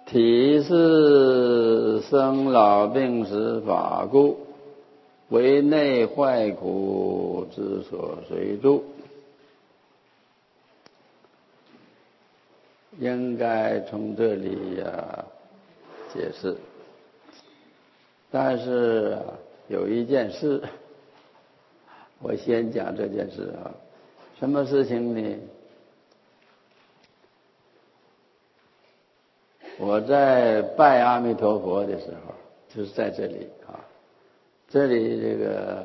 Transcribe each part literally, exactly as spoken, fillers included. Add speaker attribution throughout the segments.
Speaker 1: 体是生老病死法故，为内坏苦之所随度。应该从这里啊解释，但是有一件事，我先讲这件事啊。什么事情呢？我在拜阿弥陀佛的时候，就是在这里啊，这里这个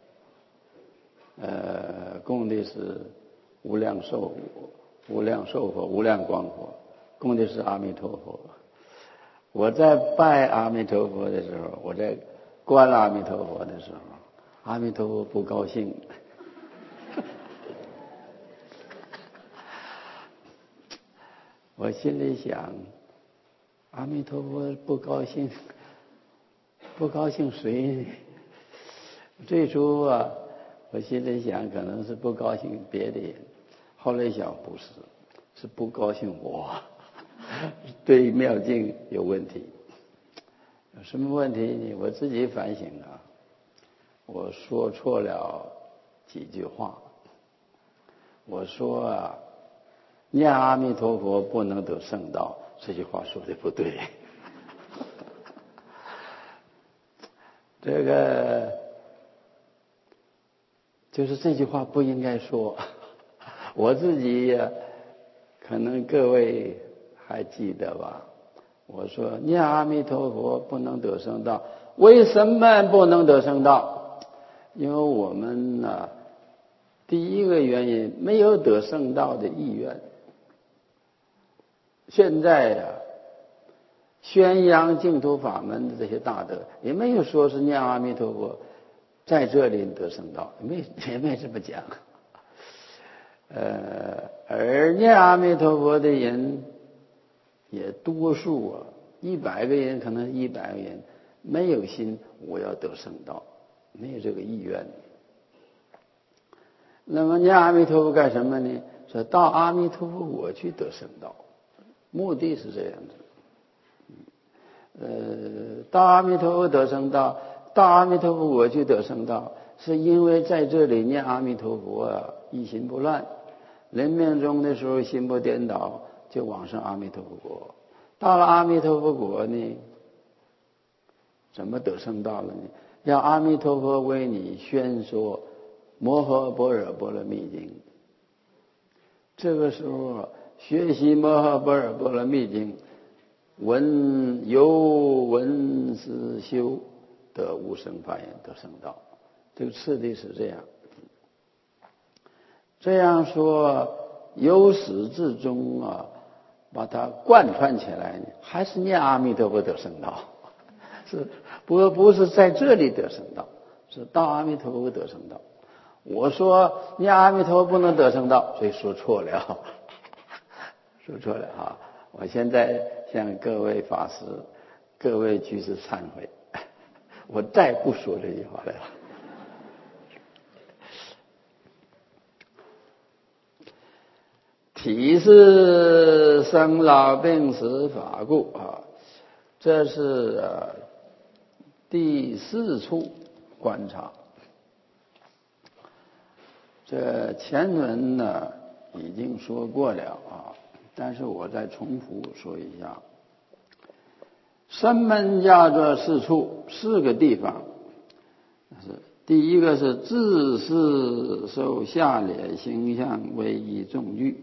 Speaker 1: 呃供的是无量寿无量寿佛、无量光佛，供的是阿弥陀佛。我在拜阿弥陀佛的时候，我在观阿弥陀佛的时候，阿弥陀佛不高兴。我心里想，阿弥陀佛不高兴，不高兴谁呢？最初啊，我心里想可能是不高兴别的人，后来想不是，是不高兴我，对妙境有问题。有什么问题呢？我自己反省啊，我说错了几句话。我说啊，念阿弥陀佛不能得圣道，这句话说的不对。这个就是这句话不应该说。我自己呀，可能各位还记得吧？我说念阿弥陀佛不能得圣道，为什么不能得圣道？因为我们呢、啊，第一个原因没有得圣道的意愿。现在呀、啊，宣扬净土法门的这些大德，也没有说是念阿弥陀佛在这里得圣道，没也没这么讲。呃，而念阿弥陀佛的人也多数啊，一百个人可能一百个人没有心我要得圣道，没有这个意愿。那么念阿弥陀佛干什么呢？说到阿弥陀佛我去得圣道，目的是这样子。呃，到阿弥陀佛得圣道，到阿弥陀佛我去得圣道，是因为在这里念阿弥陀佛啊，一心不乱，临命终的时候心不颠倒，就往生阿弥陀佛国。到了阿弥陀佛国呢，怎么得圣道了呢？让阿弥陀佛为你宣说摩诃般若波罗蜜经。这个时候学习摩诃般若波罗蜜经，闻由闻思修得无生法眼得圣道。这个次第是这样。这样说由始至终啊，把它贯穿起来呢，还是念阿弥陀佛得圣道，是不不是在这里得圣道，是到阿弥陀佛得圣道。我说念阿弥陀佛不能得圣道，所以说错了，说错了啊！我现在向各位法师、各位居士忏悔，我再不说这句话来了。体是生老病死法故啊，这是啊第四处观察。这前文呢已经说过了啊，但是我再重复说一下。声闻家这四处，四个地方，是第一个是自是受下列形象为一众具，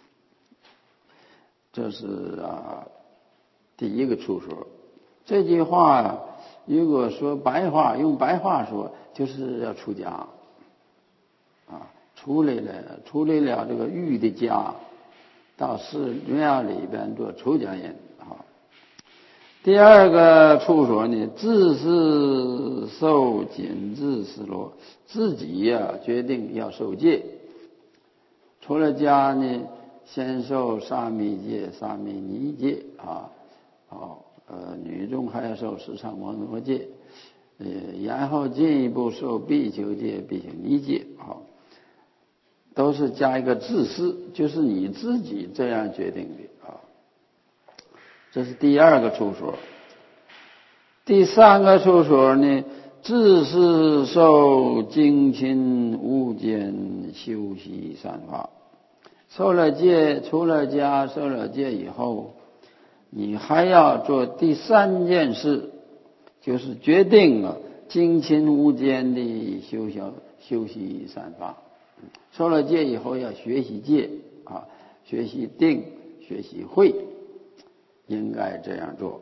Speaker 1: 这是啊第一个处所。这句话如果说白话，用白话说，就是要出家啊，出来了，出来了这个欲的家，到寺庙里边做出家人啊。第二个处所呢，自是受紧自思罗，自己呀、啊、决定要受戒。出了家呢，先受沙弥戒、沙弥尼戒啊，哦，呃，女众还要受十常摩罗戒，呃，然后进一步受比丘戒、比丘尼戒啊，都是加一个自私，就是你自己这样决定的啊。 这是第二个处所。第三个处所呢，自是受精勤无间修习善法。受了戒，出了家，受了戒以后，你还要做第三件事，就是决定了精勤无间的修修修习善法。受了戒以后要学习戒啊，学习定，学习慧，应该这样做。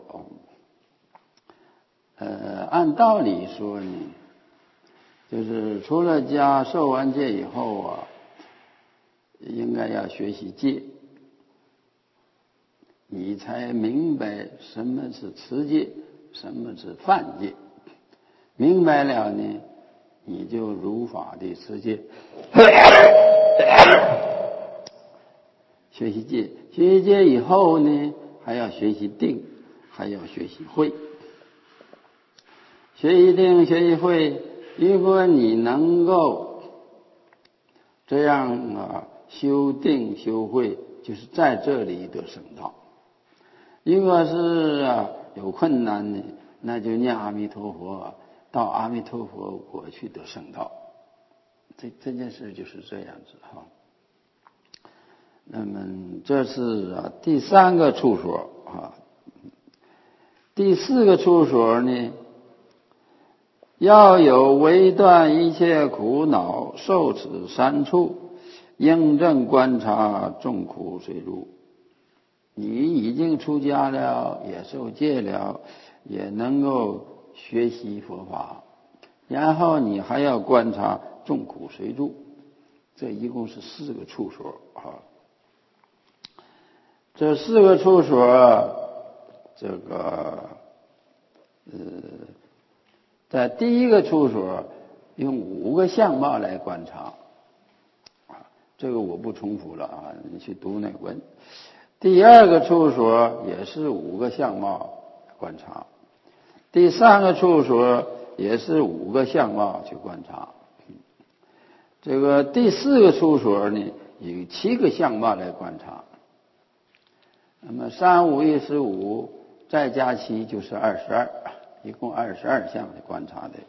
Speaker 1: 呃，按道理说呢，就是出了家，受完戒以后啊，应该要学习戒，你才明白什么是持戒，什么是犯戒。明白了呢，你就如法的持戒。学习戒，学习戒以后呢，还要学习定，还要学习慧。学习定，学习慧，如果你能够这样啊修定修慧，就是在这里得圣道。如果是啊有困难呢，那就念阿弥陀佛，到阿弥陀佛国去得圣道。这这件事就是这样子哈。那么这是啊第三个处所啊。第四个处所呢，要有为断一切苦恼，受此三处，应正观察众苦随入。你已经出家了，也受戒了，也能够学习佛法，然后你还要观察众苦随入，这一共是四个处所啊。这四个处所，这个呃，在第一个处所用五个相貌来观察，啊，这个我不重复了啊，你去读那文。第二个处所也是五个相貌观察，第三个处所也是五个相貌去观察，这个第四个处所呢，以七个相貌来观察。那么三五一十五再加七就是二十二，一共二十二项的观察的。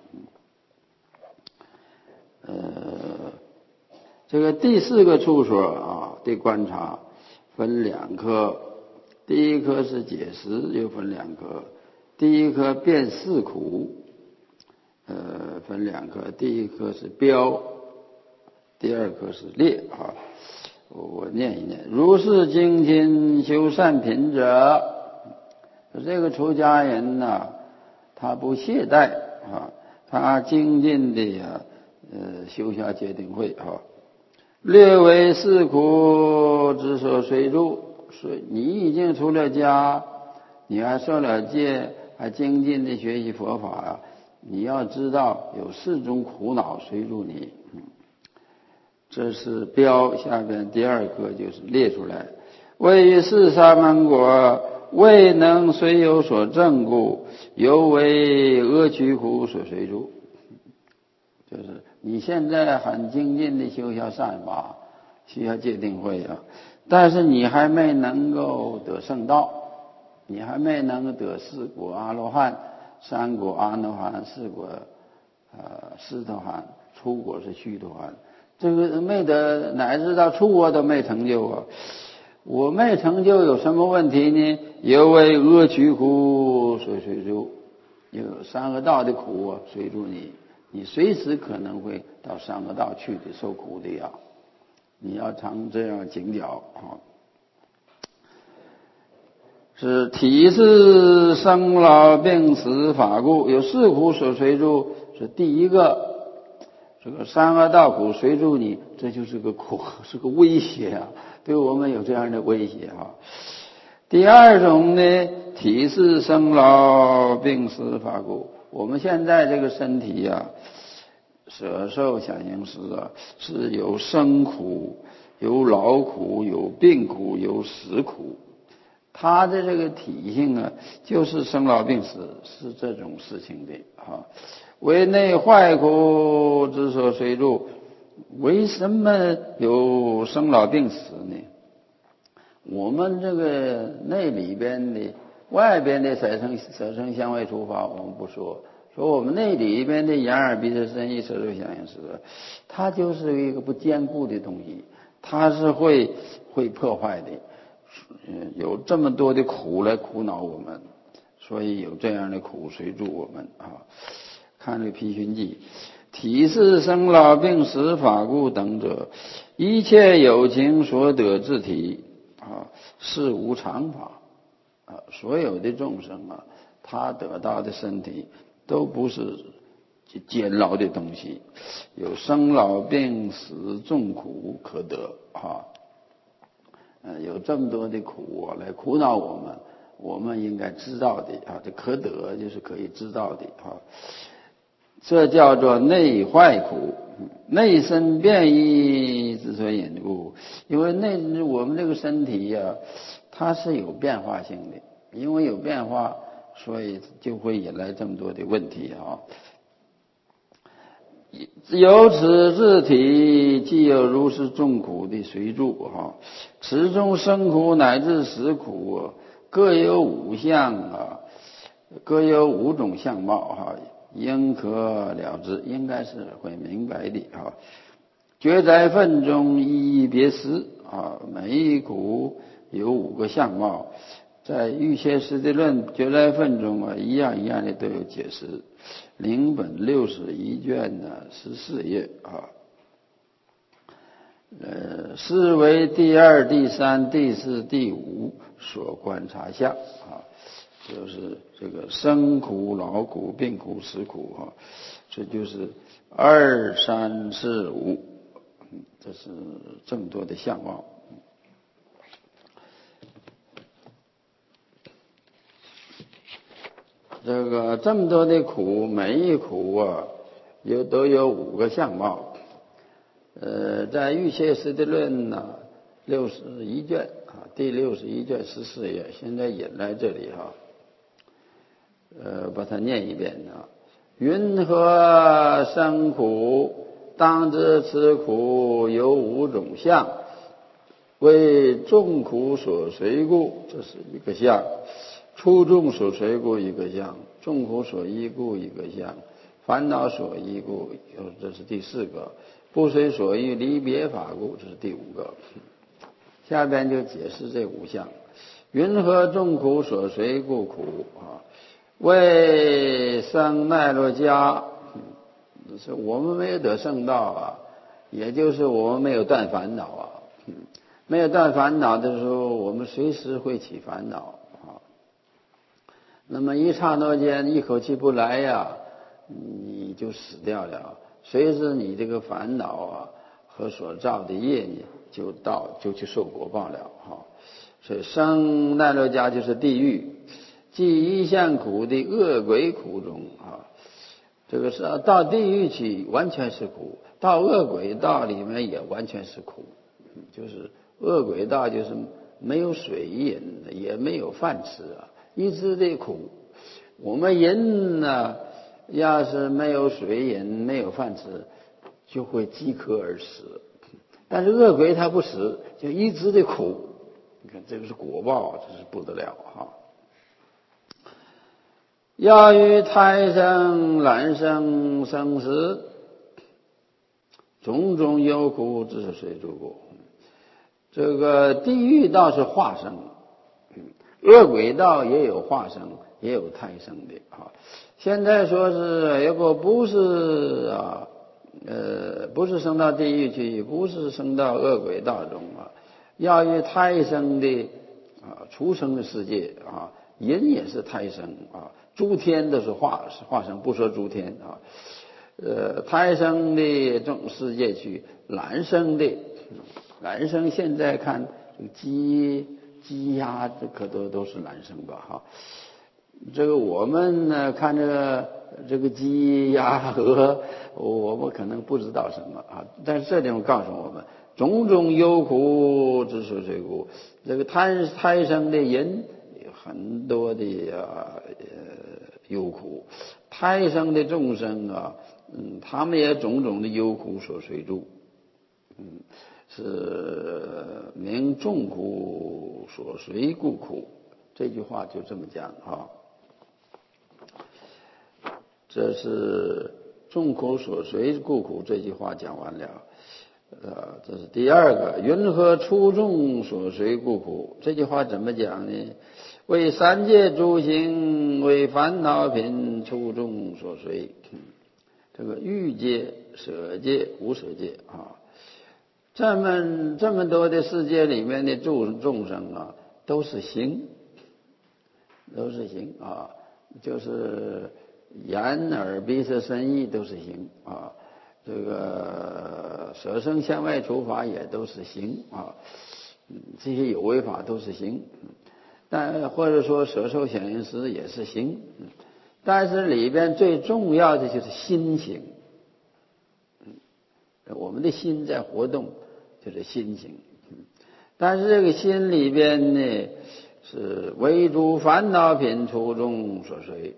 Speaker 1: 呃，这个第四个处所啊的观察分两科，第一科是解释，又分两科。第一科辨四苦，呃，分两科，第一科是标，第二科是列啊。我念一念：如是精勤修善品者，这个出家人呢、啊，他不懈怠啊，他精进的呀、啊，呃，修下戒定慧啊。略为四苦之所随入，所以你已经出了家，你还受了戒，还精进的学习佛法啊，你要知道有四种苦恼随入你。这是标，下边第二个就是列出来。为于是沙门果，未能虽有所证故，犹为恶趣苦所随入。就是你现在很精进的修下善法，修下戒定慧啊，但是你还没能够得圣道，你还没能够得四果阿罗汉、三果阿罗汉、四果呃斯陀含，初果是须陀含。这个没得，乃至到出国都没成就啊！我没成就有什么问题呢？犹为恶趣苦所随入，有三恶道的苦啊，随入你，你随时可能会到三恶道去的，受苦的呀！你要常这样警觉啊！是体是生老病死法故，有四苦所随入，是第一个。这个三恶道苦随入你，这就是个苦，是个威胁啊！对我们有这样的威胁啊。第二种呢，体是生老病死法故。我们现在这个身体呀、啊，舍受想行识啊，是有生苦、有老苦、有病苦、有死苦。它的这个体性啊，就是生老病死，是这种事情的啊。为内坏苦之所随入，为什么有生老病死呢？我们这个内里边的外边的色声色声香味触法我们不说，说我们那里边的眼耳鼻舌身意色受想行识，它就是一个不坚固的东西，它是会会破坏的。嗯，有这么多的苦来苦恼我们，所以有这样的苦随住我们啊。看这个批寻记，体是生老病死法故等者，一切有情所得之体啊，是无常法啊。所有的众生啊，他得到的身体都不是坚牢的东西，有生老病死众苦可得啊。呃，有这么多的苦啊来苦恼我们，我们应该知道的啊，这可得就是可以知道的啊。这叫做内坏苦，内身变异之所以引故。因为内我们这个身体呀、啊，它是有变化性的，因为有变化，所以就会引来这么多的问题啊。由此自体，既有如是众苦的随住哈，此中生苦乃至死苦，各有五相啊，各有五种相貌哈。应可了之，应该是会明白的啊。觉在分中一一别思啊，每一苦有五个相貌，在欲切实地论觉在分中啊，一样一样的都有解释。零本六十一卷呢，十四页啊。呃，是为第二、第三、第四、第五所观察相啊。就是这个生苦、老苦、病苦、死苦哈，这就是二三四五，这是这么多的相貌。这个这么多的苦，每一苦啊，有都有五个相貌。呃，在《欲切实地论》呢，六十一卷啊，第六十一卷十四页，现在引来这里哈。呃，把它念一遍啊。云何生苦？当知此苦有五种相，为众苦所随故，这是一个相；初众所随故一个相；众苦所依故一个相；烦恼所依故，这是第四个；不随所依离别法故，这是第五个。下边就解释这五项。云何众苦所随故苦啊？为生奈罗迦，是我们没有得圣道啊，也就是我们没有断烦恼啊。没有断烦恼的时候，我们随时会起烦恼啊。那么一刹那间，一口气不来呀，你就死掉了。随时你这个烦恼啊和所造的业呢，就到就去受果报了哈。所以生奈罗迦就是地狱。即一向苦的恶鬼苦中啊，这个是到地狱去完全是苦，到恶鬼道里面也完全是苦，就是恶鬼道就是没有水饮，也没有饭吃啊，一直的苦。我们人呢，要是没有水饮，没有饭吃，就会饥渴而死。但是恶鬼他不死，就一直的苦。你看这个是果报，这是不得了哈。要于胎生、卵生、生死，种种忧苦，只是随诸故。这个地狱道是化生，恶鬼道也有化生，也有胎生的啊。现在说是如果不是啊，呃，不是升到地狱去，不是升到恶鬼道中啊，要于胎生的啊，畜生的世界啊，人也是胎生啊。诸天都是化是化生，不说诸天啊，呃，胎生的这种世界去，卵生的，卵生现在看这个鸡、鸡鸭，这可都都是卵生吧哈。这个我们呢看这个这个鸡鸭鹅，我们可能不知道什么啊，但是这地方告诉我们，种种忧苦之所随故，这个胎胎生的人。很多的啊呃忧苦，胎生的众生啊，嗯，他们也种种的忧苦所随住，嗯，是名众苦所随故苦。 这句话就这么讲啊。这是众苦所随故苦这句话讲完了。呃，这是第二个，云何出众所随故苦？这句话怎么讲呢？为三界诸行，为烦恼品出众所随。这个欲界、舍界、无舍界啊，这么这么多的世界里面的众众生啊，都是行，都是行啊，就是眼耳鼻舌身意都是行啊。这个舍身向外除法也都是行啊，这些有为法都是行，但或者说舍受想行识也是行，但是里边最重要的就是心行。我们的心在活动，就是心行。但是这个心里边呢，是为诸烦恼品出众所随，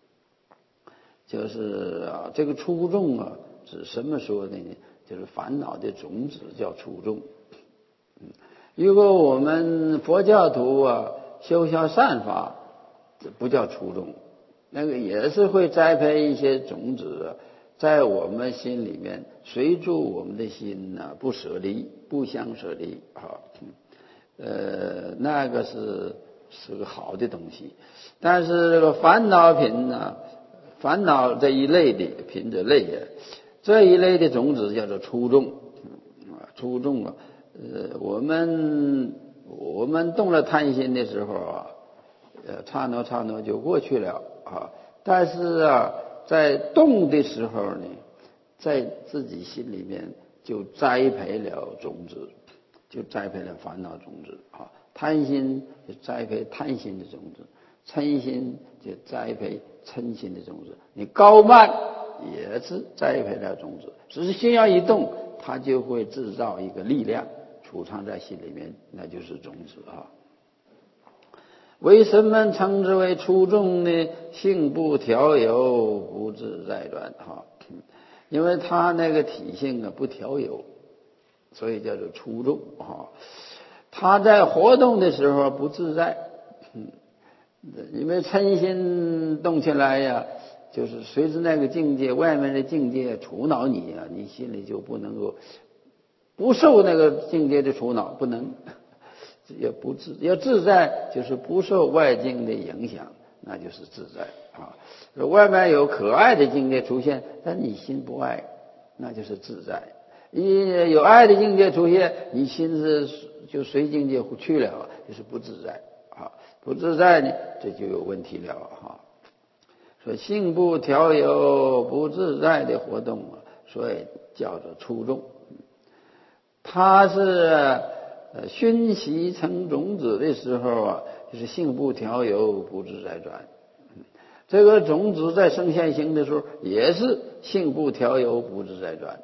Speaker 1: 就是啊，这个出众啊。是什么说的呢？就是烦恼的种子叫出众。如果我们佛教徒啊修修善法，这不叫出众，那个也是会栽培一些种子啊，在我们心里面随住我们的心呢、啊，不舍离，不相舍离啊。呃，那个是是个好的东西。但是这个烦恼品呢，烦恼这一类的品这类的。这一类的种子叫做出众啊，出众啊，呃，我们我们动了贪心的时候啊，呃，刹那刹那就过去了啊。但是啊，在动的时候呢，在自己心里面就栽培了种子，就栽培了烦恼种子啊。贪心就栽培贪心的种子，嗔心就栽培嗔心的种子。你高慢也是栽培了种子，只是心要一动，它就会制造一个力量储藏在心里面，那就是种子啊。为什么称之为出众呢？性不调柔，不自在转哈，因为它那个体性啊不调柔，所以叫做出众哈。它在活动的时候不自在，因为嗔心动起来呀。就是随着那个境界，外面的境界触恼你啊，你心里就不能够不受那个境界的触恼，不能也不自要自在，就是不受外境的影响，那就是自在啊。外面有可爱的境界出现，但你心不爱，那就是自在。你有爱的境界出现，你心是就随境界去了，就是不自在啊。不自在呢，这就有问题了哈。说性不调柔，不自在的活动啊，所以叫做出众。它是呃熏习成种子的时候啊，就是性不调柔，不自在转。这个种子在生现行的时候，也是性不调柔，不自在转。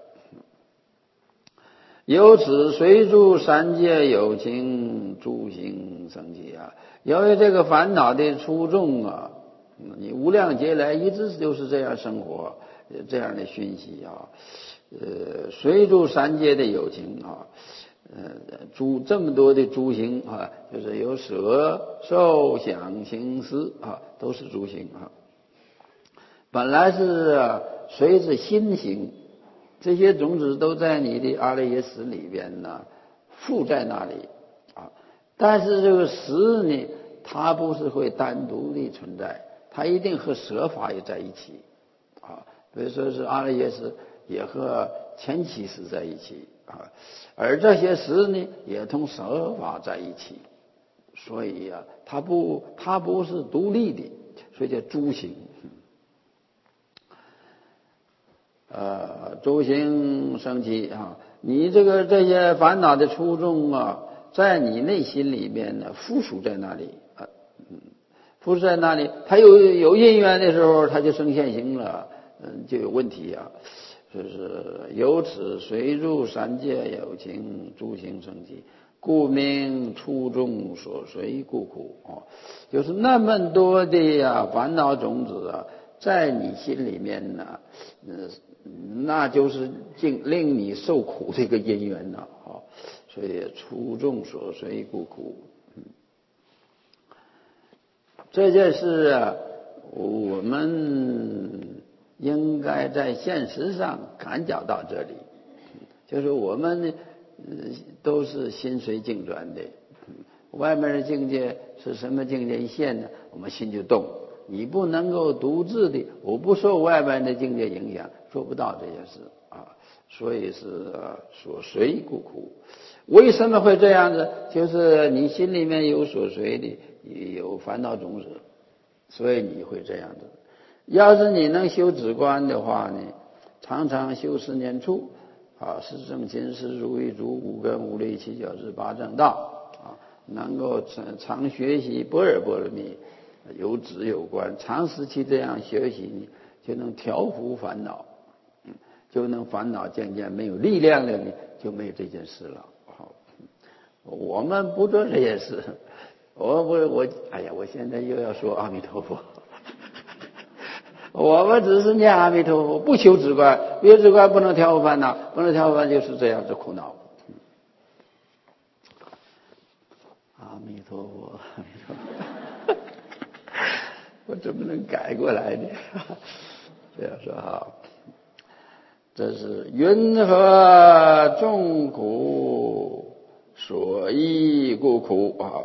Speaker 1: 由此随住三界有情诸行生起啊，由于这个烦恼的出众啊。你无量劫来一直就是这样生活，这样的熏习啊，呃，随住三界的有情啊，呃，诸这么多的诸行啊，就是有舍、受、想、行、识啊，都是诸行啊。本来是啊，随着心行，这些种子都在你的阿赖耶识里边呢，附在那里啊。但是这个识呢，它不是会单独的存在。它一定和舍法也在一起啊，比如说是阿赖耶识也和前期识在一起啊，而这些识呢也同舍法在一起，所以啊，它不它不是独立的，所以叫诸行。呃，诸行生起啊，你这个这些烦恼的出众啊，在你内心里面呢，附属在那里啊。不是在那里，他有有因缘的时候，他就生现行了，嗯，就有问题啊。就是由此随入三界有情诸行生起，故名出众所随故苦啊。就是那么多的呀烦恼种子啊，在你心里面呢，嗯，那就是令令你受苦这个因缘呐啊。所以出众所随故苦。 这件事啊，我们应该在现实上感觉到这里，就是我们都是心随境转的。外面的境界是什么境界一现呢，我们心就动。你不能够独自的，我不受外面的境界影响，做不到这件事啊。所以是所随故苦。为什么会这样子？就是你心里面有所随的，有烦恼种子，所以你会这样子。要是你能修止观的话呢，常常修十年处啊，是正勤是如意足五根五力七角质八正道啊，能够常常学习般若波罗蜜，有止有观，长时期这样学习，你就能调伏烦恼，就能烦恼渐渐没有力量了，你就没有这件事了。好，我们不做这件事，我我我，哎呀，我现在又要说阿弥陀佛。我们只是念阿弥陀佛，不求止观，没有止观不能调伏烦恼，不能调伏烦恼就是这样子苦恼。阿弥陀佛，阿弥陀佛，我怎么能改过来呢？这样说好，这是云何众苦，所依故苦啊。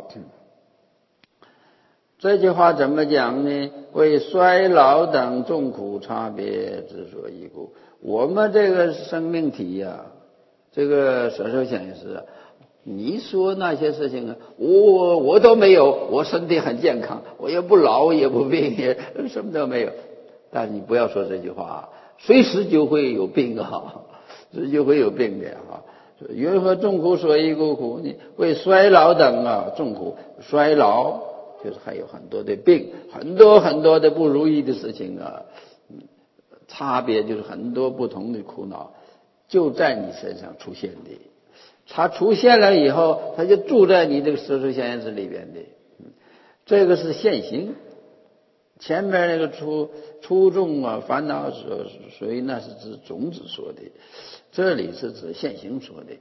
Speaker 1: 这句话怎么讲呢？为衰老等众苦差别之所依故。我们这个生命体呀、啊，这个舍受想行识啊，你说那些事情啊，我我都没有，我身体很健康，我也不老也不病，也什么都没有。但是你不要说这句话，随时就会有病啊，随时就会有病的啊。云何众苦所依故苦呢？为衰老等啊众苦，衰老。就是还有很多的病，很多很多的不如意的事情啊，差别就是很多不同的苦恼就在你身上出现的，它出现了以后，它就住在你这个舍受想行识里边的，这个是现行。前面那个初初众啊烦恼所，所以那是指种子说的，这里是指现行说的。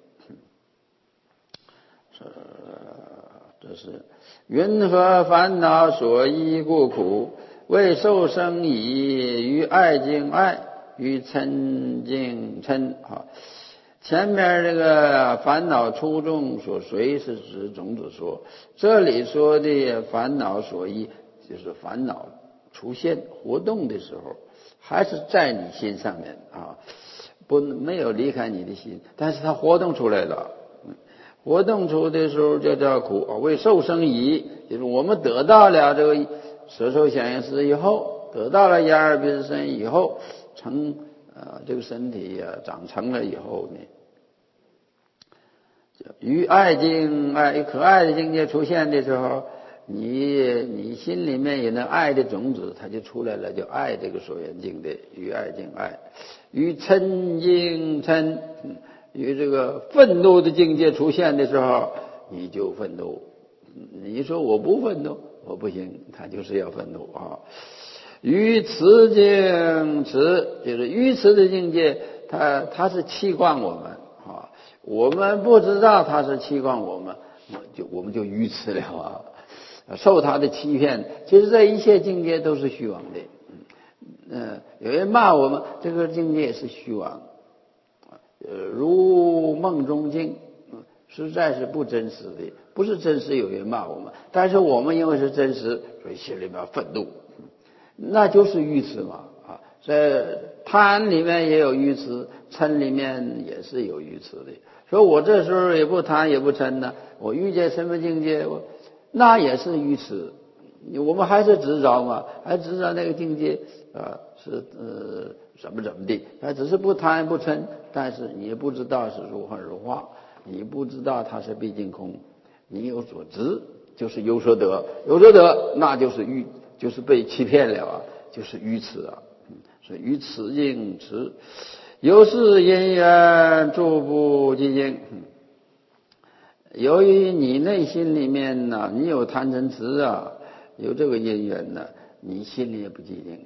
Speaker 1: 这是云何烦恼所依故苦，为受生已，于爱敬爱，于嗔敬嗔。好，前面这个烦恼初众所随是指种子说，这里说的烦恼所依就是烦恼出现活动的时候，还是在你心上面啊，不没有离开你的心，但是它活动出来了。活动出的时候就叫苦，为受生已，就是我们得到了这个舍受想行识以后，得到了眼耳鼻舌身以后，成呃这个身体啊长成了以后呢，于爱敬爱可爱的境界出现的时候，你你心里面有那爱的种子，它就出来了，就爱这个所缘境的于爱敬爱，于嗔敬嗔。与这个愤怒的境界出现的时候，你就愤怒。你说我不愤怒，我不行，他就是要愤怒啊。于慈敬慈，就是愚痴的境界，他他是欺惯我们啊，我们不知道他是欺惯我们，就我们就愚痴了啊，受他的欺骗。其实这一切境界都是虚妄的。嗯，有人骂我们，这个境界也是虚妄。呃，如梦中境，实在是不真实的，不是真实有人骂我们，但是我们因为是真实，所以心里面愤怒，那就是愚痴嘛啊！在贪里面也有愚痴，嗔里面也是有愚痴的。所以我这时候也不贪也不嗔呢，我遇见什么境界，我那也是愚痴。我们还是执着嘛，还执着那个境界啊，是呃怎么怎么地，他只是不贪不嗔，但是你也不知道是如幻如化，你不知道它是毕竟空，你有所执就是有所得，有所得那就是愚，就是被欺骗了啊，就是愚痴啊，所以愚痴应痴，有是因缘诸不寂静。由于你内心里面呢、啊，你有贪嗔痴啊。有这个因缘呢，你心里也不寂静。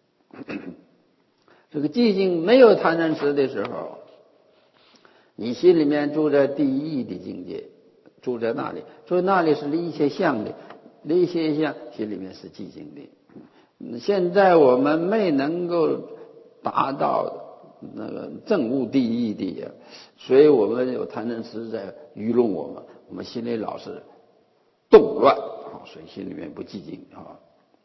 Speaker 1: 这个寂静没有贪嗔痴的时候，你心里面住在第一的境界，住在那里，住在那里是离一切相的， 离现象心里面是寂静的。现在我们没能够达到那个正悟第一的呀，所以我们有贪嗔痴在愚弄我们，我们心里老是动乱啊，所以心里面不寂静啊。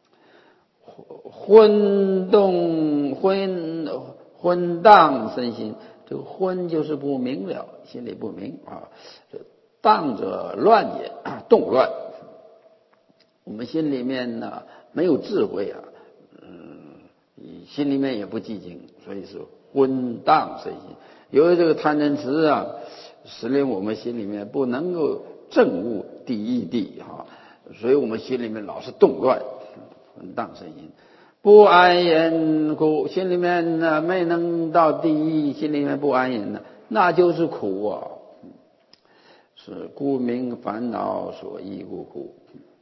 Speaker 1: 昏动昏昏荡身心，这个昏就是不明了，心里不明啊。荡者乱也，动乱。我们心里面呢没有智慧啊，嗯，心里面也不寂静，所以是昏荡身心。由于这个贪嗔痴啊，使令我们心里面不能够正悟第一谛哈，所以我们心里面老是动乱，昏荡身心。不安隐苦，心里面呢没能到第一，心里面不安隐呢，那就是苦啊，是故名烦恼所依故苦。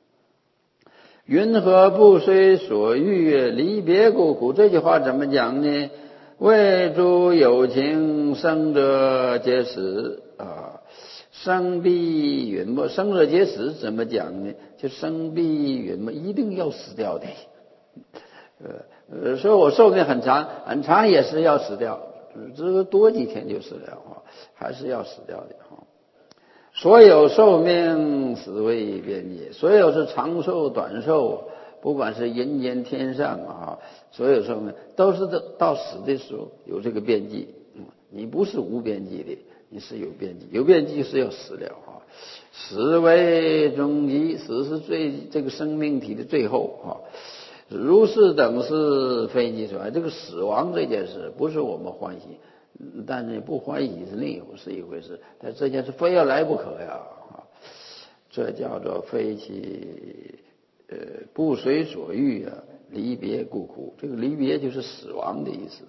Speaker 1: 云何不随所欲，离别故苦？这句话怎么讲呢？为诸有情，生者皆死啊，生必陨没。生者皆死怎么讲呢？就生必陨没，一定要死掉的。呃，说我寿命很长，很长也是要死掉，只是多几天就死了啊，还是要死掉的啊。所有寿命死为边界，所有是长寿短寿，不管是人间天上啊，所有寿命都是到死的时候有这个边际。你不是无边际的，你是有边际，有边际是要死了啊。死为终极，死是最这个生命体的最后啊。如是等是非即所爱，这个死亡这件事不是我们欢喜，但是不欢喜是另一是一回事，但这件事非要来不可呀，这叫做非其呃不随所欲啊，离别故苦。这个离别就是死亡的意思。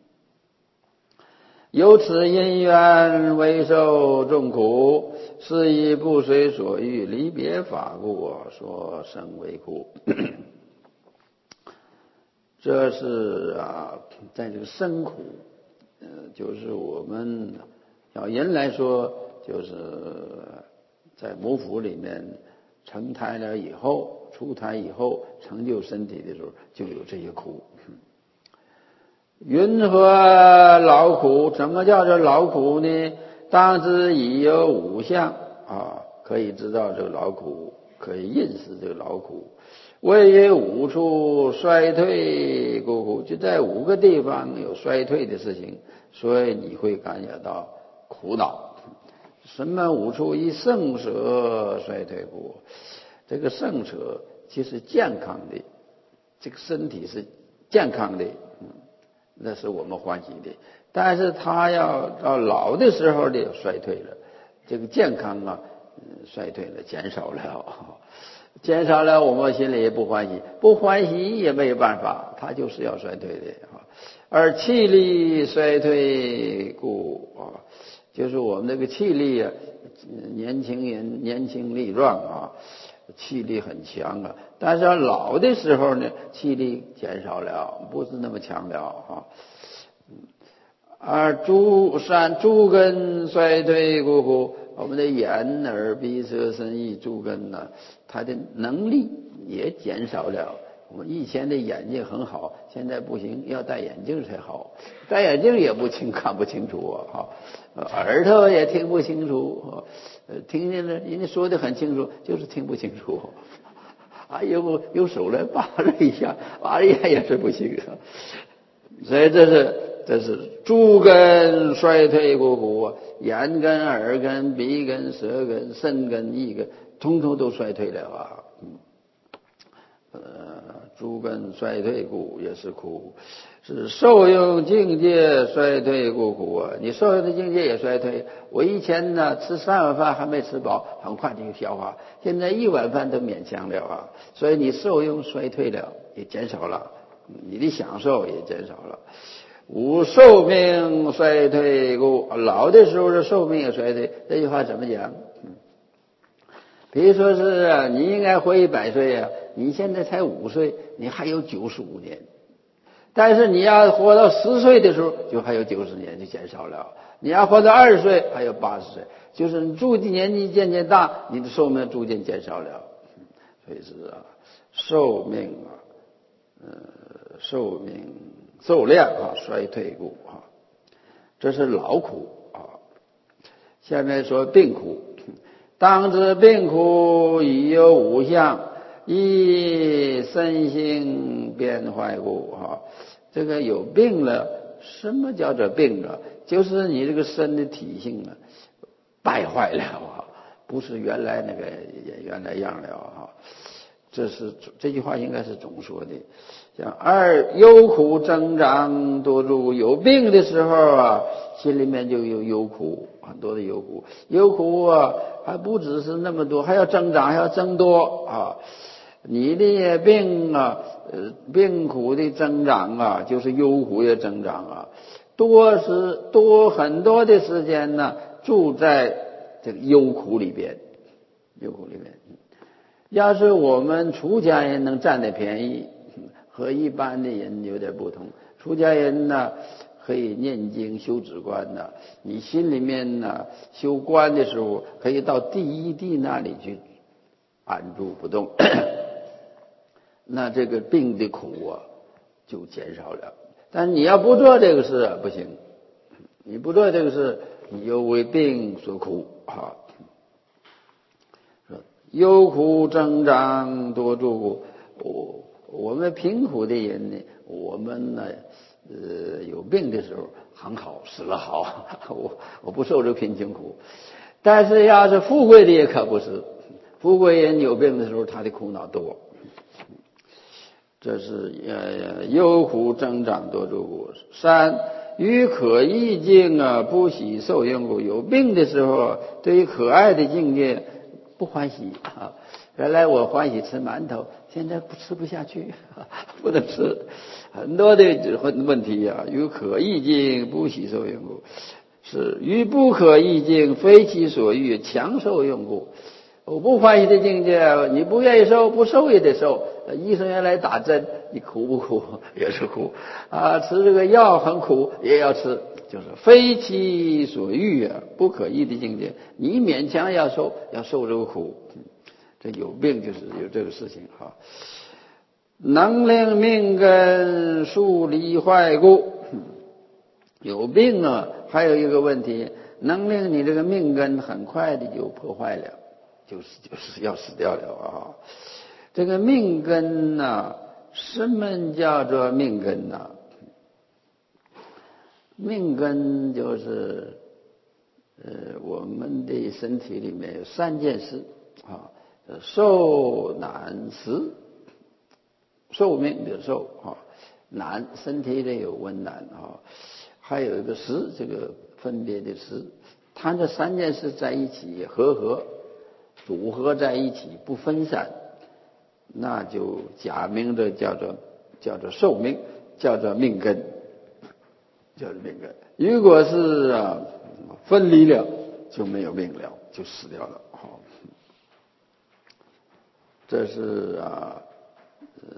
Speaker 1: 由此因缘为受众苦，是以不随所欲，离别法故所生为苦。这是啊，在这个生苦，呃，就是我们要人来说，就是在母腹里面成胎了以后，出胎以后成就身体的时候，就有这些苦。云何劳苦？什么叫做劳苦呢？当知已有五项啊，可以知道这个劳苦，可以认识这个劳苦。为于五处衰退故苦，就在五个地方有衰退的事情，所以你会感觉到苦恼。什么五处？一圣舍衰退故。这个圣舍其实健康的，这个身体是健康的，嗯，那是我们欢喜的。但是他要到老的时候呢，衰退了，这个健康啊，衰退了，减少了。减少了，我们心里也不欢喜，不欢喜也没有办法，它就是要衰退的啊。而气力衰退故啊，就是我们这个气力啊，年轻人年轻力壮啊，气力很强啊，但是老的时候呢，气力减少了，不是那么强了啊。而诸善诸根衰退故苦，我们的眼耳鼻舌身意诸根呢，它的能力也减少了。我们以前的眼睛很好，现在不行，要戴眼镜才好。戴眼镜也不清，看不清楚啊！耳朵也听不清楚，呃，听见了人家说的很清楚，就是听不清楚。啊，用用手来扒了一下，扒了一下也是不行。所以这是。这是诸根衰退故苦，眼根、耳根、鼻根、舌根、身根、意根，通通都衰退了啊！呃，诸根衰退故也是苦，是受用境界衰退故苦啊！你受用的境界也衰退。我以前呢吃三碗饭还没吃饱，很快就消化，现在一碗饭都勉强了啊！所以你受用衰退了，也减少了，你的享受也减少了。无寿命衰退故，老的时候的寿命也衰退。这句话怎么讲？嗯，比如说是啊，你应该活一百岁啊，你现在才五岁，你还有九十五年。但是你要活到十岁的时候，就还有九十年，就减少了。你要活到二十岁，还有八十岁，就是你逐渐年纪渐渐大，你的寿命逐渐减少了。 所以是啊，寿命啊，呃，寿命寿量啊衰退故啊，这是劳苦啊。下面说病苦，当知病苦已有五项，一身心变坏故啊。这个有病了，什么叫做病啊？就是你这个身的体性啊败坏了啊，不是原来那个原来样了啊。这是这句话应该是总说的。像二忧苦增长多住，有病的时候啊，心里面就有忧苦，很多的忧苦，忧苦啊还不只是那么多，还要增长，还要增多啊。你的病啊，呃，病苦的增长啊，就是忧苦的增长啊。多是多很多的时间呢，住在这个忧苦里边，忧苦里边。要是我们出家人能占得便宜，和一般的人有点不同。出家人呢，可以念经修止观呢，你心里面呢修观的时候，可以到第一地那里去安住不动，那这个病的苦啊就减少了。但你要不做这个事啊，不行，你不做这个事，你就为病所苦啊。忧苦增长多住故，我我们贫苦的人呢，我们呢，呃，有病的时候很好，死了好，我我不受这贫穷苦。但是要是富贵的也可不是，富贵人有病的时候，他的苦恼多。这是呃忧苦增长多住故。三于可意境啊不喜受用故，有病的时候，对于可爱的境界不欢喜啊！原来我欢喜吃馒头，现在不吃不下去，不能吃，很多的问题啊。于可意境不喜受用故，是于不可意境非其所欲，强受用故。我不欢喜的境界，你不愿意受，不受也得受。医生原来打针，你苦不苦？也是苦啊。吃这个药很苦，也要吃。就是非其所欲啊，不可意的境界，你勉强要受，要受这个苦，这有病就是有这个事情哈。能令命根速离坏故，有病啊，还有一个问题，能令你这个命根很快的就破坏了，就是就是要死掉了啊。这个命根呢，什么叫做命根呢？命根就是呃我们的身体里面有三件事啊，寿难死，寿命的寿啊，难身体里有温暖啊，还有一个时，这个分别的时，它这三件事在一起合合组合在一起不分散，那就假名的叫做叫做寿命，叫做命根。叫命根。如果是啊分离了，就没有命了，就死掉了。好，这是啊呃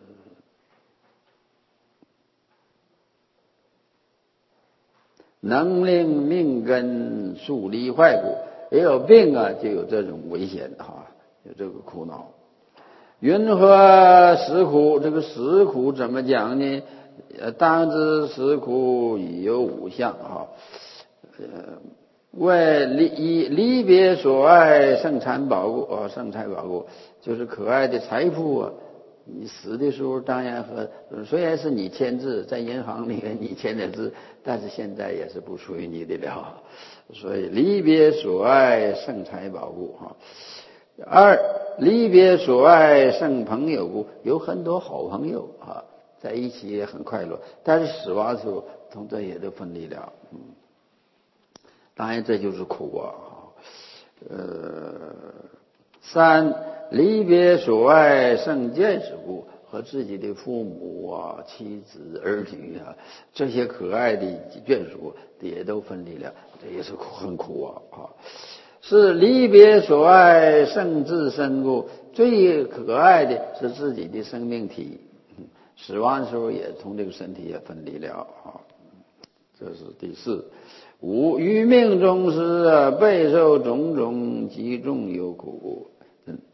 Speaker 1: 能令命根速离坏故，也有病啊，就有这种危险哈，有这个苦恼。云何食苦？这个食苦怎么讲呢？呃，当知食苦已有五项啊。呃，为离以离别所爱胜财宝故啊，胜财宝故就是可爱的财富啊。你死的时候当然和虽然是你签字在银行里面你签的字，但是现在也是不属于你的了。所以离别所爱胜财宝故啊。二离别所爱胜朋友故，有很多好朋友啊，在一起也很快乐，但是死亡的时候从这也都分离了。嗯，当然这就是苦啊。呃，三离别所爱胜见识故，和自己的父母啊、妻子、儿女啊这些可爱的眷属也都分离了，这也是很苦啊啊。是离别所爱胜自身故，最可爱的是自己的生命体，死亡的时候也从这个身体也分离了啊。这是第四。五于命中时啊，备受种种极重忧苦。嗯，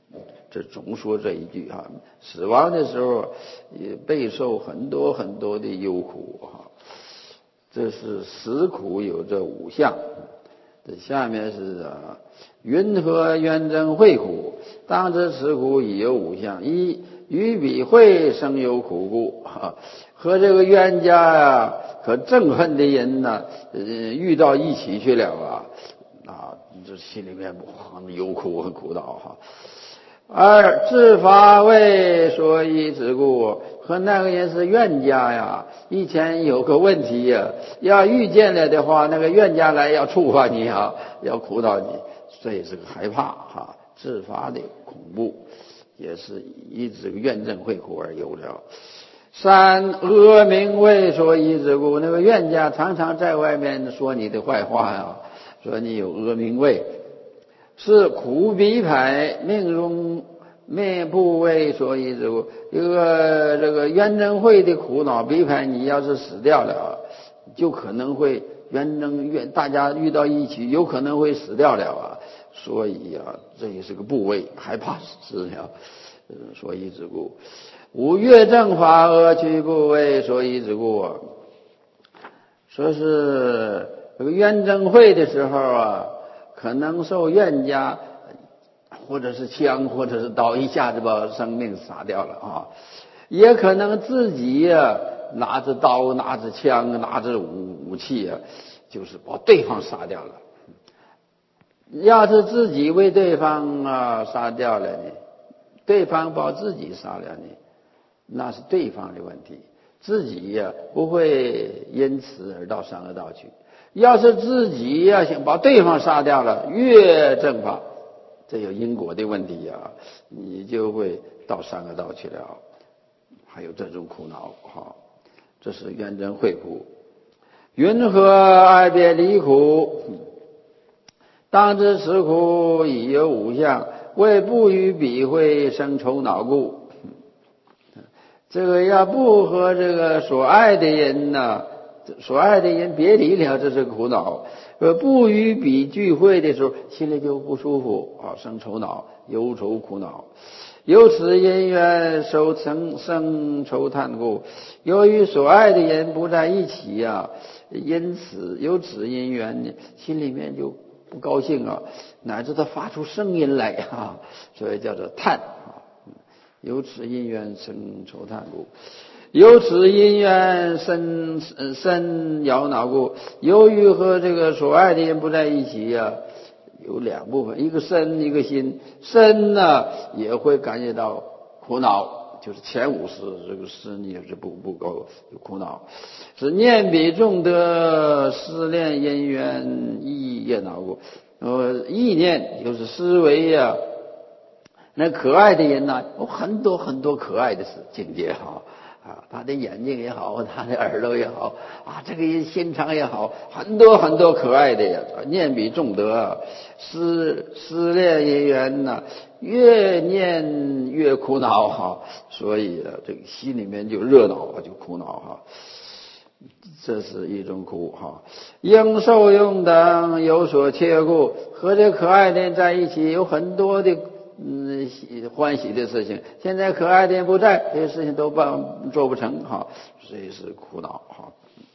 Speaker 1: 这总说这一句啊，死亡的时候也备受很多很多的忧苦啊。这是死苦有这五项。这下面是啊，云何冤憎会苦？当知此苦已有五项：一，与彼会生有苦故，啊，和这个冤家呀、啊，和憎恨的人呢、呃，遇到一起去了啊，啊，这心里面哇，有苦很苦恼哈。二，自发为所以之故，和那个人是冤家呀，以前有个问题呀，要遇见了的话，那个冤家来要处罚你啊，要苦恼你，这也是个害怕哈，自发的恐怖，也是以这个怨憎会苦而有了。三，恶名为所以之故，那个冤家常常在外面说你的坏话呀，说你有恶名位。是苦逼迫命中命不为所以之故，一个这个冤憎会的苦恼逼迫你，要是死掉了，就可能会冤憎冤，大家遇到一起，有可能会死掉了啊。所以啊，这也是个部位，害怕死了，所以之故。五，越正法而去不为所以之故，说是这个冤憎会的时候啊。可能受冤家或者是枪或者是刀一下子把生命杀掉了啊，也可能自己呀、啊、拿着刀拿着枪拿着武武器啊，就是把对方杀掉了。要是自己为对方啊杀掉了呢，对方把自己杀了呢，那是对方的问题，自己呀、啊、不会因此而到三恶道去。要是自己呀、啊、想把对方杀掉了，越正法，这有因果的问题呀、啊，你就会到三恶道去了，还有这种苦恼哈，这是冤憎会苦。云何爱别离苦？当知此苦已有五项，为不与彼会生愁恼故。这个要不和这个所爱的人呢？所爱的人别离了，这是苦恼；呃，不与彼聚会的时候，心里就不舒服啊，生愁恼、忧愁苦恼。由此因缘受生生愁叹故。由于所爱的人不在一起呀、啊，因此由此因缘呢，心里面就不高兴啊，乃至他发出声音来啊，所以叫做叹啊。由此因缘生愁叹故。由此因缘深深扰恼故，由于和这个所爱的人不在一起呀、啊，有两部分，一个身一个心。身呢也会感觉到苦恼，就是前五识这个身也是不不够有苦恼，是念彼众得思念因缘意业恼故。呃，意念就是思维呀、啊，那可爱的人呢，有很多很多可爱的境界哈。啊，他的眼睛也好，他的耳朵也好，啊，这个人心肠也好，很多很多可爱的呀。念彼众得，思思念因缘呢，越念越苦恼哈，所以啊，这个心里面就热闹，就苦恼哈。这是一种苦哈。应受用等有所切故，和这可爱的人在一起有很多的。嗯，欢喜的事情，现在可爱的人不在，这些事情都办做不成哈，所以是苦恼哈。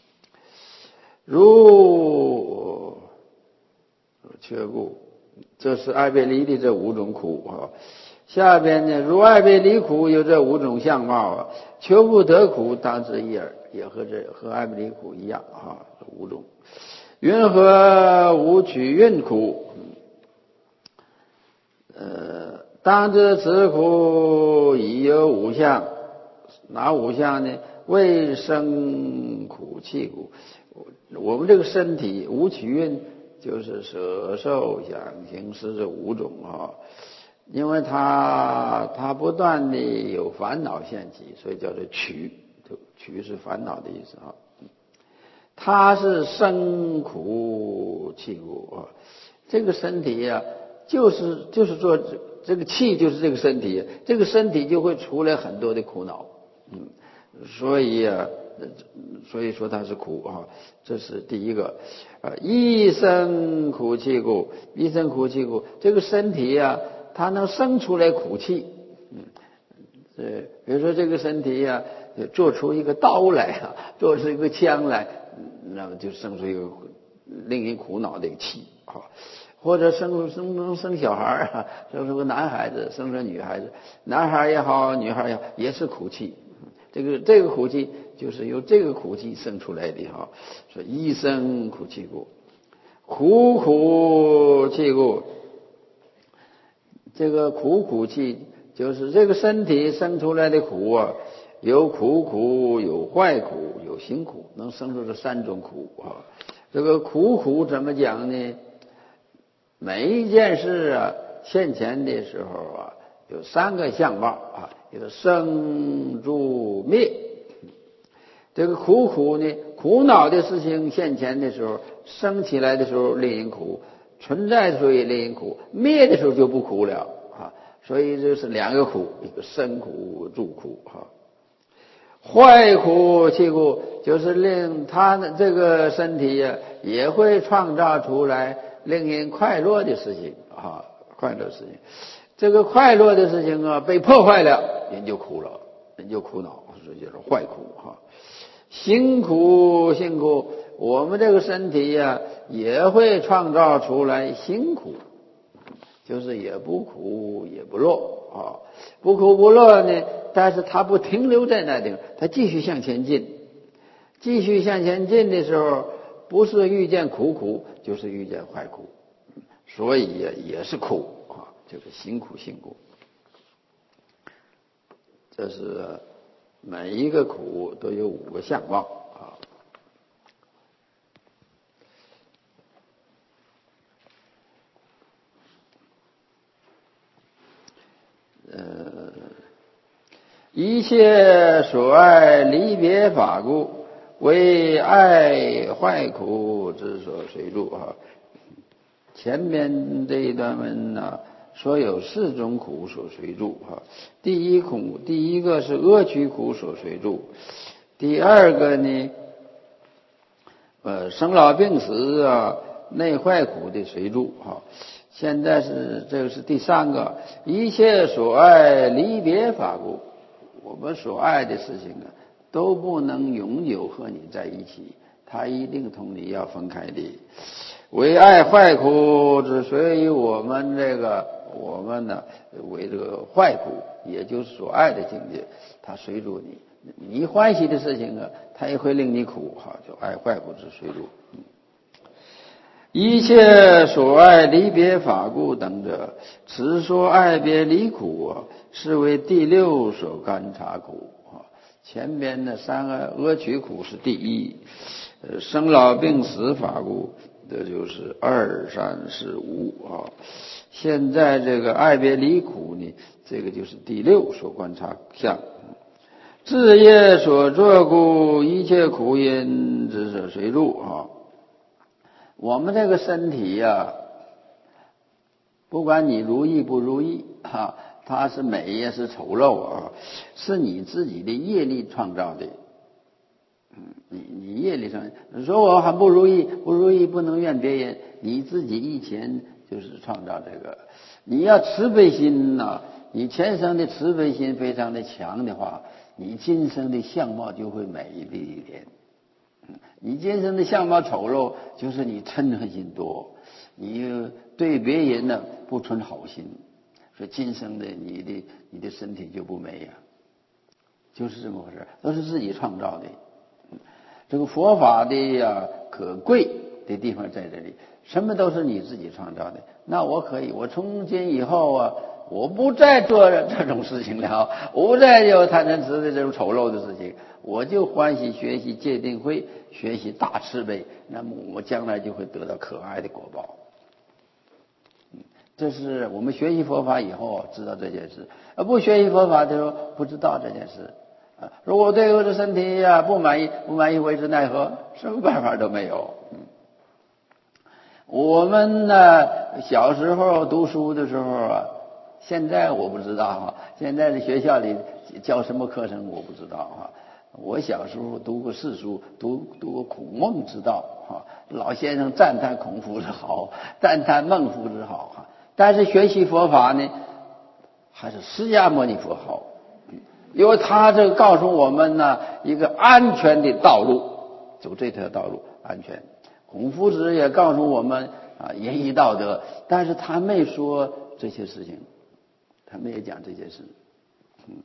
Speaker 1: 如切故，这是爱别离的这五种苦啊。下边呢，如爱别离苦有这五种相貌啊，求不得苦当知一耳，也和这和爱别离苦一样啊，这五种。云何无取运苦？呃，当知此苦已有五项，哪五项呢？为生苦气故。我们这个身体五取运就是舍受想行识这五种啊，因为它它不断的有烦恼现起，所以叫做取，取是烦恼的意思啊。它是生苦气故啊，这个身体呀、啊。就是就是说，这个气就是这个身体，这个身体就会出来很多的苦恼，嗯，所以啊，所以说它是苦啊，这是第一个啊，一生苦气故，一生苦气故，这个身体啊， 它能生出来苦气。嗯，这比如说这个身体呀、啊，做出一个刀来啊，做出一个枪来，那么就生出一个令人苦恼的气啊。或者生生生生小孩啊，生出个男孩子，生出女孩子，男孩也好，女孩也好，也是苦气。这个这个苦气就是由这个苦气生出来的哈。说一生苦气故，苦苦气故。这个苦苦气就是这个身体生出来的苦啊，有苦苦，有坏苦，有辛苦，能生出这三种苦啊。这个苦苦怎么讲呢？每一件事啊，现前的时候啊，有三个相貌啊，一个生住灭。这个苦苦呢，苦恼的事情现前的时候，生起来的时候令人苦，存在的时候也令人苦，灭的时候就不苦了啊。所以这是两个苦，一个生苦、住苦啊。坏苦气故，就是令他的这个身体呀、啊，也会创造出来令人快乐的事情啊，快乐的事情。这个快乐的事情啊，被破坏了，人就苦了，人就苦恼，所以就是坏苦哈。辛苦辛苦，我们这个身体呀、啊，也会创造出来辛苦，就是也不苦也不乐啊，不苦不乐呢，但是它不停留在那地方，它继续向前进，继续向前进的时候，不是遇见苦苦，就是遇见坏苦，所以也也是苦啊，就是辛苦辛苦。这是每一个苦都有五个相貌啊。呃，一切所爱离别法故，为爱坏苦之所随入啊。前面这一段文呢，说有四种苦所随入哈。第一苦，第一个是恶趣苦所随入；第二个呢，呃，生老病死啊，内坏苦的随入哈。现在是这个是第三个，一切所爱离别法故，我们所爱的事情啊，都不能永久和你在一起，它一定同你要分开的。为爱坏苦之随于我们这个我们呢，为这个坏苦，也就是所爱的境界，它随入你。你欢喜的事情啊，它也会令你苦哈，就爱坏苦之随入。一切所爱离别法故等者，此说爱别离苦啊，是为第六所观察苦啊。前边的三个恶趣苦是第一，呃，生老病死法故，这就是二三四五啊。现在这个爱别离苦呢，这个就是第六所观察相。自业所作故，一切苦因之所随入啊。我们这个身体呀、啊，不管你如意不如意啊，它是美也是丑陋啊，是你自己的业力创造的。嗯，你你业力上，你说我很不如意，不如意不能怨别人，你自己以前就是创造这个。你要慈悲心呐、啊，你前生的慈悲心非常的强的话，你今生的相貌就会美丽一点。你今生的相貌丑陋，就是你嗔恨心多，你对别人呢不存好心，所以今生的你的你的身体就不美呀、啊，就是这么回事，都是自己创造的。这个佛法的呀可贵的地方在这里，什么都是你自己创造的。那我可以，我从今以后啊，我不再做这种事情了，我不再有贪嗔痴的这种丑陋的事情，我就欢喜学习戒定慧，学习大慈悲，那么我将来就会得到可爱的果报。这是我们学习佛法以后知道这件事，而不学习佛法的时候不知道这件事。啊，如果对我的身体呀、啊、不满意，不满意为之奈何？什么办法都没有。嗯，我们呢小时候读书的时候啊，现在我不知道啊，现在的学校里教什么课程我不知道啊。我小时候读过四书，读读过孔孟之道啊，老先生赞叹孔夫之好，赞叹孟夫之好啊。 但是学习佛法呢，还是释迦牟尼佛好，因为他这个告诉我们呢一个安全的道路，走这条道路安全。孔夫子也告诉我们啊仁义道德，但是他没说这些事情，他没有讲这些事。嗯，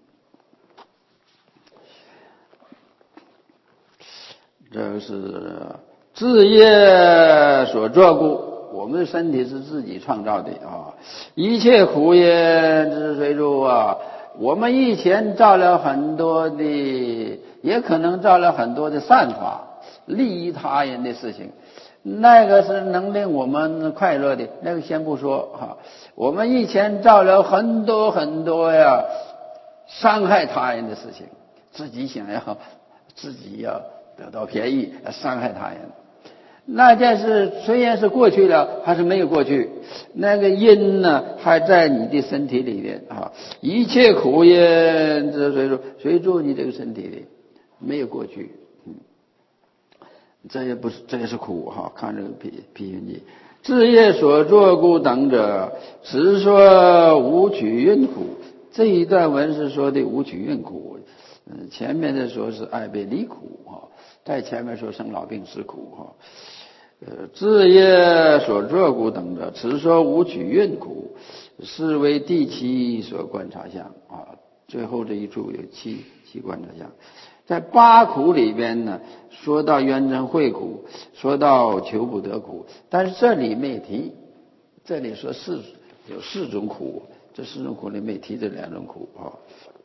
Speaker 1: 这是自业所作故，我们的身体是自己创造的啊。一切苦业之随助啊，我们以前造了很多的，也可能造了很多的善法，利益他人的事情，那个是能令我们快乐的，那个先不说哈。我们以前造了很多很多呀，伤害他人的事情，自己想要自己要得到便宜，伤害他人。那件事虽然是过去了，还是没有过去，那个因呢还在你的身体里面啊。一切苦业之随助，随助你这个身体里，没有过去。嗯，这也不是，这也是苦哈。看这个批批评记，自业所作故等者，实说无取运苦。这一段文是说的无取运苦，嗯，前面的说是爱别离苦哈，在前面说生老病死苦哈。呃，自业所作故等者，此说无取运苦，是为第七所观察相啊。最后这一处有七七观察相，在八苦里边呢，说到冤憎会苦，说到求不得苦，但是这里没提，这里说四有四种苦，这四种苦里没提这两种苦啊。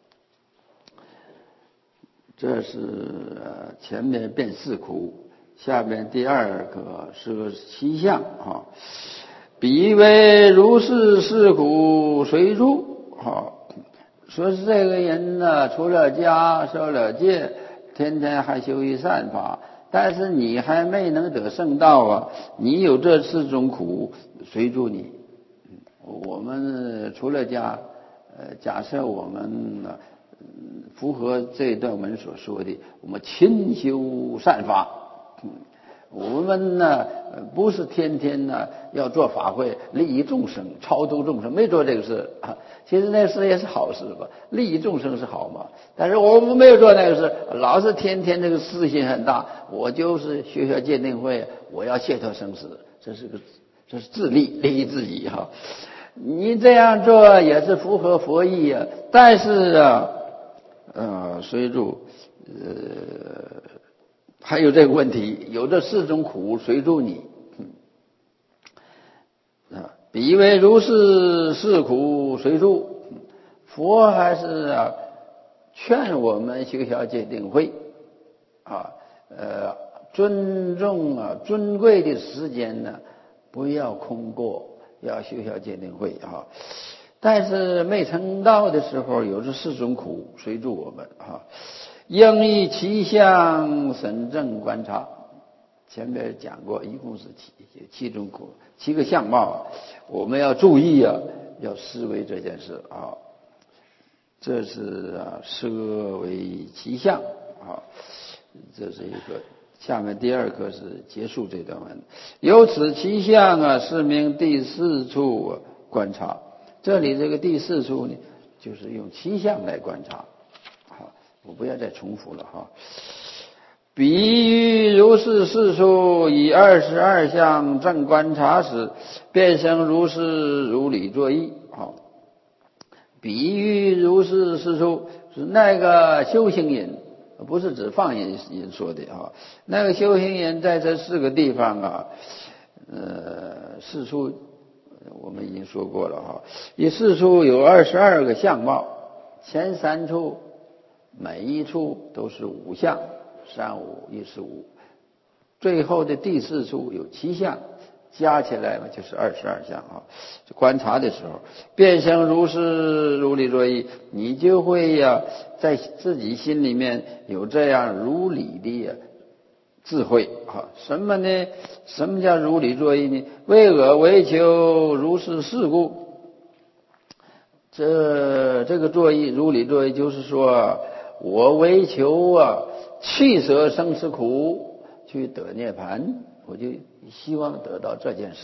Speaker 1: 这是前面变四苦。下边第二个是个七相啊，彼为如是是苦随助啊，说是这个人呢，出了家受了戒，天天还修一善法，但是你还没能得圣道啊，你有这四种苦随助你。我们出了家，呃，假设我们呢符合这一段文所说的，我们勤修善法。我们呢不是天天呢要做法会利益众生超度众生，没做这个事啊。其实那事也是好事吧，利益众生是好嘛。但是我们没有做那个事，老是天天这个私心很大，我就是学校鉴定会，我要解脱生死，这是个这是自利利益自己哈。你这样做也是符合佛意啊，但是啊呃随助呃还有这个问题，有这四种苦随助你，啊，彼为如是是苦随助，佛还是啊劝我们修小戒定慧啊，呃，尊重啊尊贵的时间呢，不要空过，要修小戒定慧啊。但是没成道的时候，有这四种苦随助我们啊。应以七相审正观察，前面讲过，一共是七七种苦，七个相貌，我们要注意啊，要思维这件事啊。这是啊，摄为七相啊，这是一个。下面第二个是结束这段文，由此七相啊，是名第四处观察。这里这个第四处呢，就是用七相来观察。我不要再重复了哈。比喻如是世处，以二十二相正观察时，变生如是如理作意。好，比喻如是世处是那个修行人，不是指放人人说的啊。那个修行人在这四个地方啊，呃，世处我们已经说过了哈。以世处有二十二个相貌，前三处。每一处都是五相，三五一十五，最后的第四处有七相，加起来嘛就是二十二相啊。观察的时候，变生如是如理作意，你就会呀、啊，在自己心里面有这样如理的智慧啊。什么呢？什么叫如理作意呢？为我为求如是事故。这这个作意如理作意，就是说我为求啊去舍生死苦，去得涅槃，我就希望得到这件事，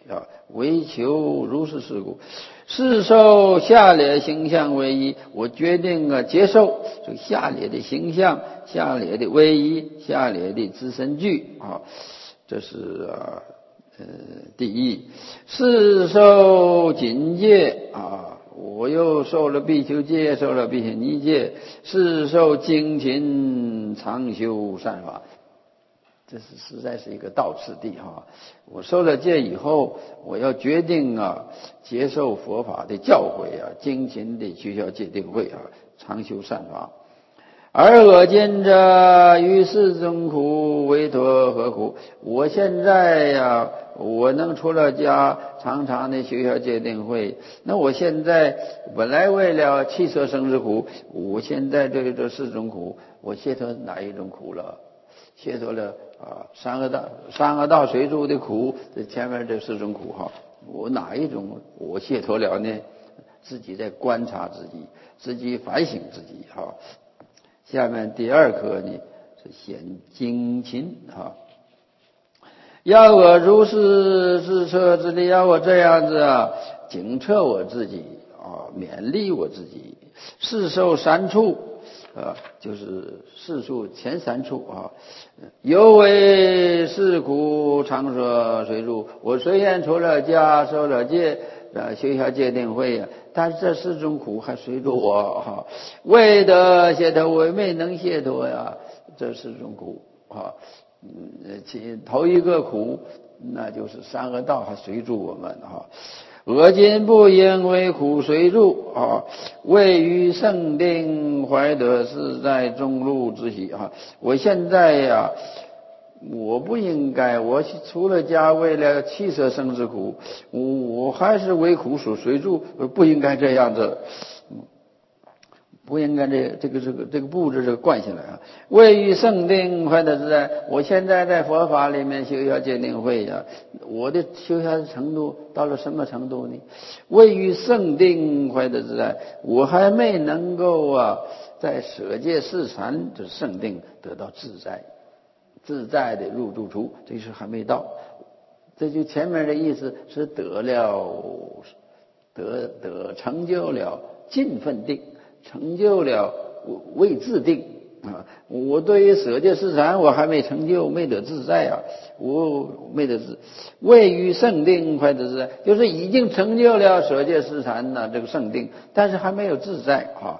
Speaker 1: 啊，为求如是事故，是受下列形象为依。我决定啊接受这个下列的形象，下列的为依，下列的自身具啊，这是啊呃第一。是受警戒啊，我又受了比丘戒，受了比丘尼戒，是受精勤常修善法。这是实在是一个道次第哈！我受了戒以后，我要决定啊，接受佛法的教诲啊，精勤的学校戒定慧啊，常修善法。而我今者于世中苦，为托何苦？我现在呀，我能出了家，常常的学校戒定慧。那我现在本来为了汽车生之苦，我现在对这四种苦，我解脱哪一种苦了？解脱了啊，三恶道、三恶道随住的苦，这前面这四种苦哈，我哪一种我解脱了呢？自己在观察自己，自己反省自己哈。下面第二课呢是显精勤哈，要我如是自测自力，要我这样子啊，警测我自己啊，勉励我自己，是受三处。啊，就是世俗前三处啊，有为是苦，常说随入。我虽然出了家，受了戒，啊，学校戒定慧呀，但是这四种苦还随着我哈。为得解脱，我没能解脱呀，这四种苦啊。嗯，其头一个苦，那就是三恶道还随住我们哈。我今不因为苦随入啊，位于圣定怀得自在中路之喜啊！我现在呀，我不应该，我出了家为了汽车生之苦，我我还是为苦所随住，不应该这样子。不应该这这个这个这个布置这个惯下来啊！位于圣定怀得自在，我现在在佛法里面修下戒定慧呀，我的修下的程度到了什么程度呢？位于圣定怀得自在，我还没能够啊，在舍戒四禅这圣定得到自在，自在的入住处，这是还没到。这就前面的意思是得了得得成就了尽分定。成就了未自定啊！我对于舍戒四禅我还没成就，没得自在啊！我没得自，位于圣定怀得自在，就是已经成就了舍戒四禅呢这个圣定，但是还没有自在啊。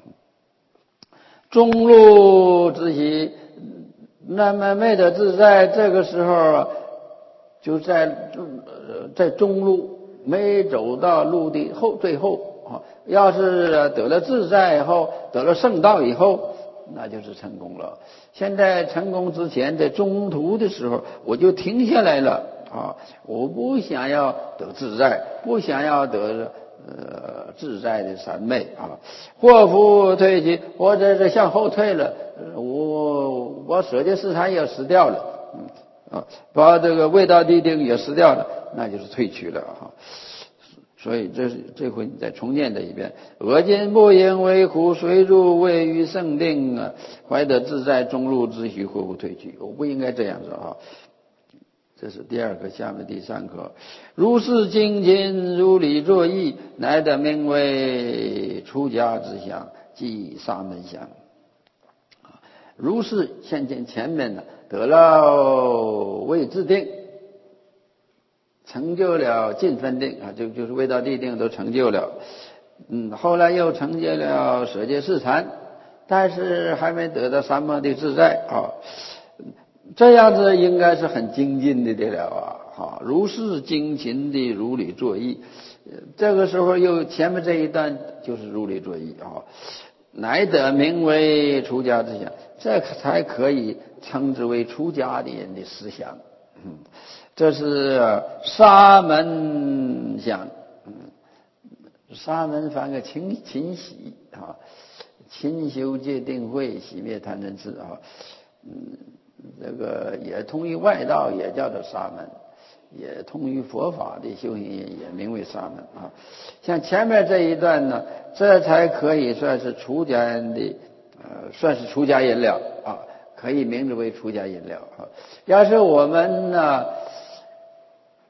Speaker 1: 中路之喜，那么没得自在，这个时候就在在中路，没走到路的后最后。要是得了自在以后，得了圣道以后，那就是成功了。现在成功之前，在中途的时候，我就停下来了啊！我不想要得自在，不想要得呃自在的三昧啊，或复退去，或者是向后退了，我我舍戒四禅也失掉了，嗯啊，把这个味道地定也失掉了，那就是退去了啊。所以这是这回你再重念这一遍。我今不因为苦随入，位于圣定啊，怀得自在中路之喜，或复退去。我不应该这样子啊。这是第二课，下面第三课。如是精勤，如理作意，乃得名为出家之相，即沙门相。如是先前前面呢，得了位自定。成就了尽分定啊，就就是味道地定都成就了，嗯，后来又成就了舍戒四禅，但是还没得到三摩地自在啊，这样子应该是很精进的得了啊，哈，如是精勤的如理作意，这个时候又前面这一段就是如理作意啊，乃得名为出家之相，这才可以称之为出家的人的思想，嗯。这是沙门相，嗯，沙门翻个勤勤喜啊，勤修戒定慧，洗灭贪嗔痴啊，嗯，这个也通于外道，也叫做沙门，也通于佛法的修行人，也名为沙门啊。像前面这一段呢，这才可以算是出家人的，呃，算是出家人了啊，可以名之为出家人了啊。要是我们呢？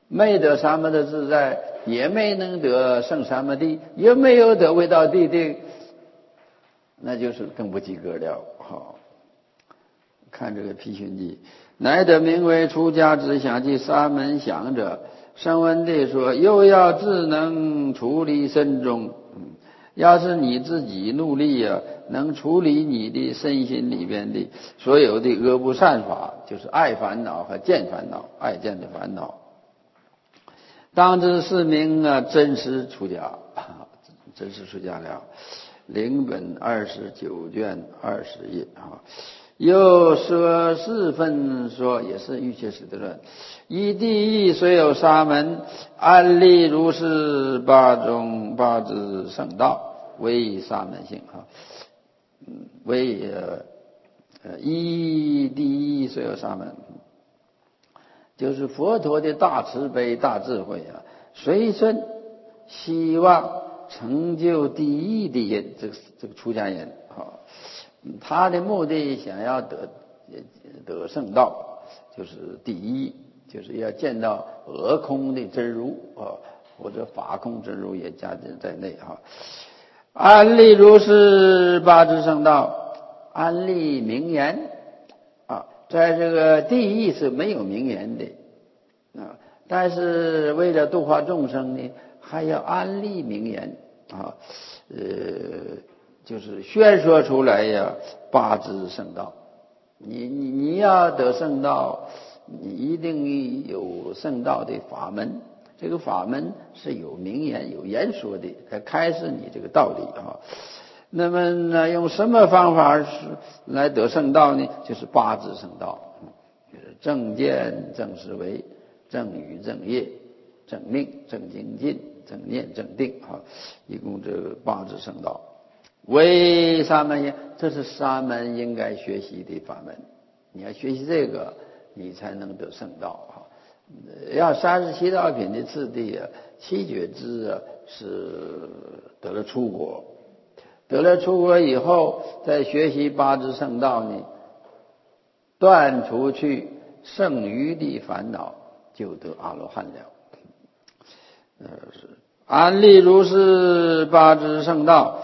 Speaker 1: 没得三摩的自在，也没能得胜三摩地，也没有得未到地定，那就是更不及格了。好，看这个批训记，乃得名为出家之相即沙门相者。声闻地说，又要自能处理身中，嗯，要是你自己努力啊，能处理你的身心里边的所有的恶不善法，就是爱烦恼和见烦恼，爱见的烦恼，当知是名啊真实出家，真实出家了。领本二十九卷二十页啊。又说四分说，也是瑜伽师的论，以第一虽有沙门，安立如是八种八支圣道，为沙门性啊，嗯，为呃呃一第一虽有沙门，就是佛陀的大慈悲大智慧啊，随身希望成就第一的人，这个这个出家人啊。他的目的想要得得圣道，就是第一，就是要见到俄空的真如啊，或者法空真如也加进在内哈。安立如是八支圣道，安立名言啊，在这个第一是没有名言的啊，但是为了度化众生呢，还要安立名言啊，呃。就是宣说出来呀，八支圣道。你你你要得圣道，你一定有圣道的法门。这个法门是有名言、有言说的，来开示你这个道理啊。那么呢，用什么方法是来得圣道呢？就是八支圣道，就是正见、正思维、正语、正业、正命、正精进、正念、正定啊，一共这八支圣道。为沙门也，这是沙门应该学习的法门。你要学习这个，你才能得圣道啊。要三十七道品的次第啊，七觉支啊是得了出国，得了出国以后，再学习八支圣道呢，断除去剩余的烦恼，就得阿罗汉了。呃，是安立如是八支圣道。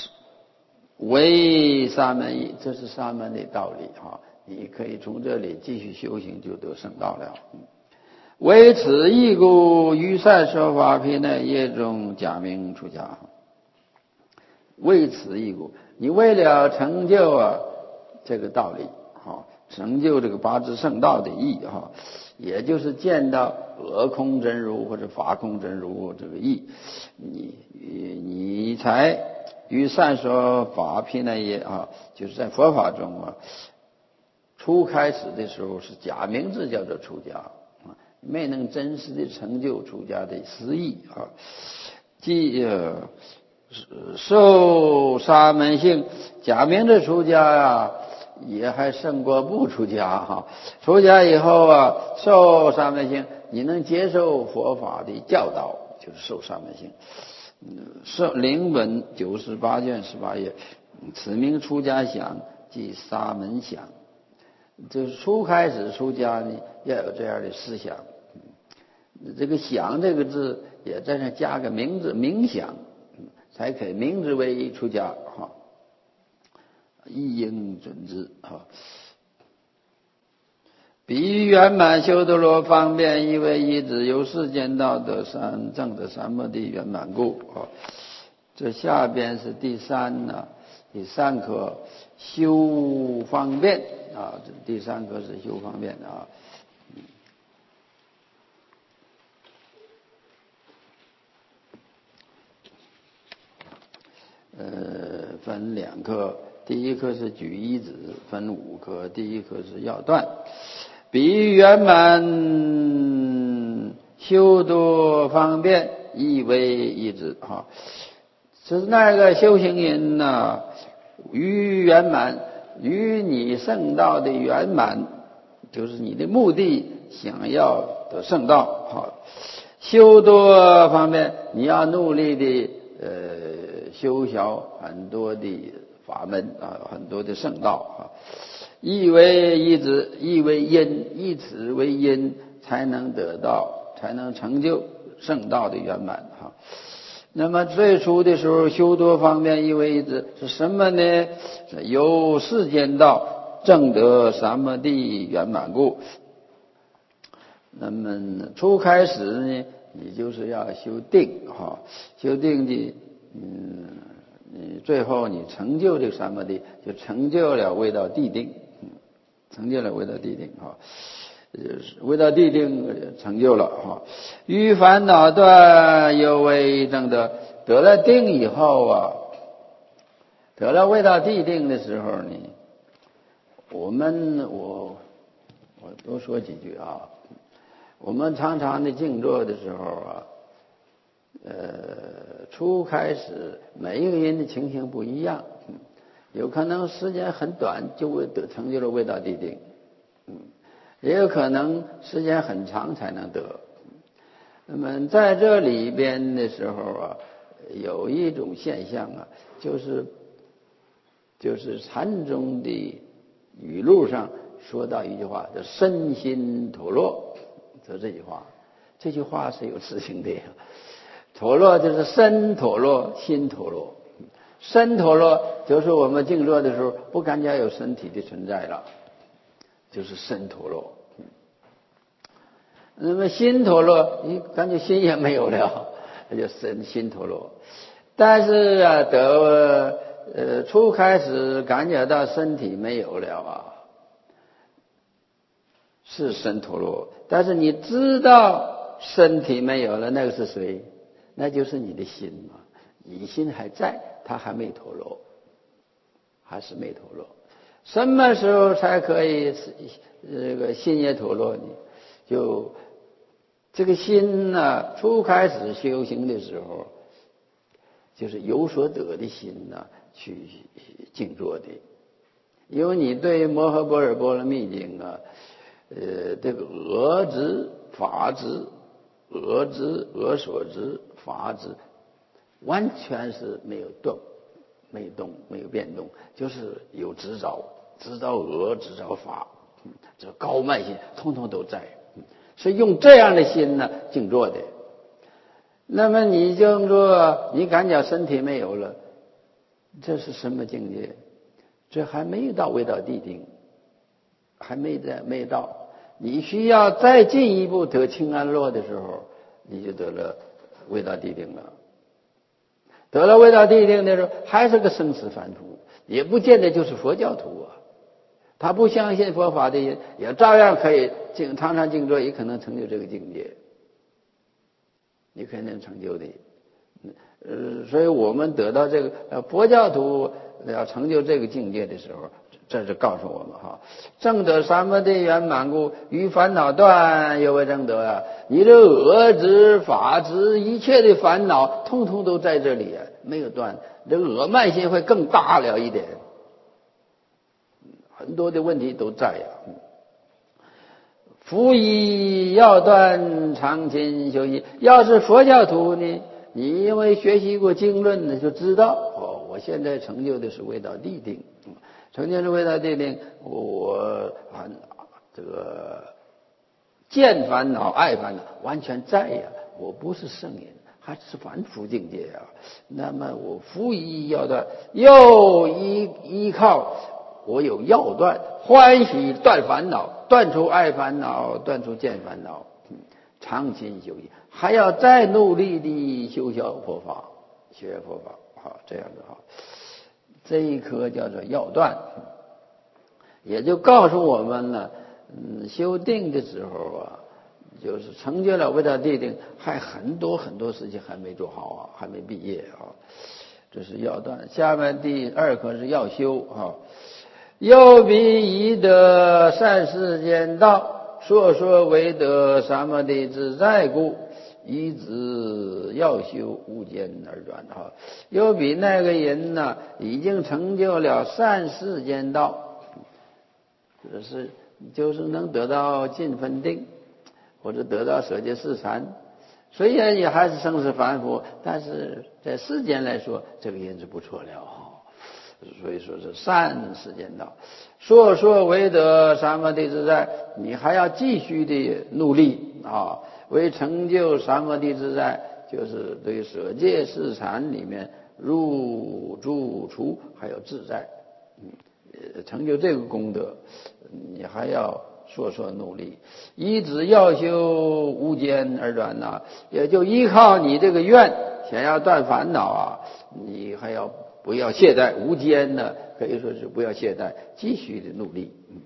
Speaker 1: 为沙门义，这是沙门的道理啊！你可以从这里继续修行，就得圣道了。为此义故，于善说法品内业中假名出家。为此义故，你为了成就啊这个道理啊，成就这个八支圣道的义哈，也就是见到俄空真如或者法空真如这个义，你你才。于善说法品内业啊，就是在佛法中啊，初开始的时候是假名字叫做出家啊，没能真实的成就出家的实义啊。即呃受沙门性，假名字出家啊，也还胜过不出家哈。出家以后啊，受沙门性，你能接受佛法的教导，就是受沙门性。是领本九十八卷十八页，此名出家想即沙门想，就是初开始出家呢，要有这样的思想。这个想这个字也在那加个名字，冥想，才可以名字为出家哈，一应准之哈。比喻圆满修得罗方便，亦为一指由世间道得三正的三摩地圆满故啊。这下边是第三呢、啊，第三课修方便啊，这第三课是修方便啊。呃，分两课，第一课是举一指，分五课，第一课是要断。比喻圆满修多方便，亦为一指哈。是那个修行人呢，于圆满，于你圣道的圆满，就是你的目的想要得圣道哈。修多方便，你要努力的呃修小很多的法门啊，很多的圣道啊。亦为一指，亦为因，以此为因，才能得到才能成就圣道的圆满哈。那么最初的时候，修多方面一为之是什么呢？由世间道证得三摩地圆满故。那么初开始呢，你就是要修定哈，修定的，嗯，你最后你成就这三摩地，就成就了未到地定，成就了未到地定哈。未到地定成就了哈，于烦恼断犹未证得，得了定以后啊，得了未到地定的时候呢，我们我我多说几句啊。我们常常的静坐的时候啊，呃，初开始每一个人的情形不一样，有可能时间很短就会得成就了未到地定，嗯。也有可能时间很长才能得。那么在这里边的时候啊，有一种现象啊，就是就是禅宗的语录上说到一句话，叫身心陀落，就这句话。这句话是有实情的呀。陀落就是身陀落，心陀落。身陀落就是我们静坐的时候不感觉有身体的存在了，就是身陀落。那么心陀落，你感觉心也没有了，那就身心陀落。但是啊，得呃初开始感觉到身体没有了啊，是身陀落。但是你知道身体没有了，那个是谁？那就是你的心嘛。你心还在，它还没陀落，还是没陀落。什么时候才可以这个心也陀落呢？就这个心呢、啊，初开始修行的时候，就是有所得的心呢、啊，去静坐的。因为你对摩诃般若波罗蜜经啊，呃，这个我执、法执、我执、我所执、法执，完全是没有动，没有动，没有变动，就是有执着，执着我，执着法，这高慢心通通都在。是用这样的心呢静坐的。那么你静坐，你感觉身体没有了，这是什么境界？这还没到未到地定，还没在没到。你需要再进一步得清安乐的时候，你就得了未到地定了。得了未到地定的时候，还是个生死凡夫，也不见得就是佛教徒啊。他不相信佛法的人，也照样可以静常常静坐，也可能成就这个境界，你肯定成就的。呃，所以我们得到这个呃佛教徒要成就这个境界的时候，这是告诉我们哈，证得三摩地圆满故，于烦恼断犹未证得啊！你的我执、法执，一切的烦恼，通通都在这里啊，没有断。这个我慢心会更大了一点。很多的问题都在呀、啊。夫以要断常勤修习，要是佛教徒呢，你因为学习过经论呢，就知道哦，我现在成就的是未到地定，成就的未到地定，我啊这个见烦恼、爱烦恼完全在呀，我不是圣人，还是凡夫境界啊。那么我夫以要断，又依依靠。我有要断，欢喜断烦恼，断除爱烦恼，断除见烦恼，常勤修习，还要再努力地修学佛法，学佛法，好，这样子哈。这一颗叫做要断，也就告诉我们了，嗯，修定的时候啊，就是成就了未到地定，还很多很多事情还没做好啊，还没毕业啊，这是要断。下面第二颗是要修啊。又彼已得善世间道，所说为得三摩地自在故，以子要修无间而转哈。又比那个人呢，已经成就了善世间道，就是就是能得到尽分定，或者得到舍戒四禅。虽然也还是生死凡夫，但是在世间来说，这个人是不错了哈。所以说是善世间道，所说为得三摩地自在，你还要继续的努力啊， 为成就三摩地自在，就是对舍戒四禅里面入住出还有自在，嗯，成就这个功德，你还要说说努力。一直要修无间而断呐，也就依靠你这个愿，想要断烦恼啊，你还要不要懈怠？无间呢，可以说是不要懈怠，继续的努力。嗯，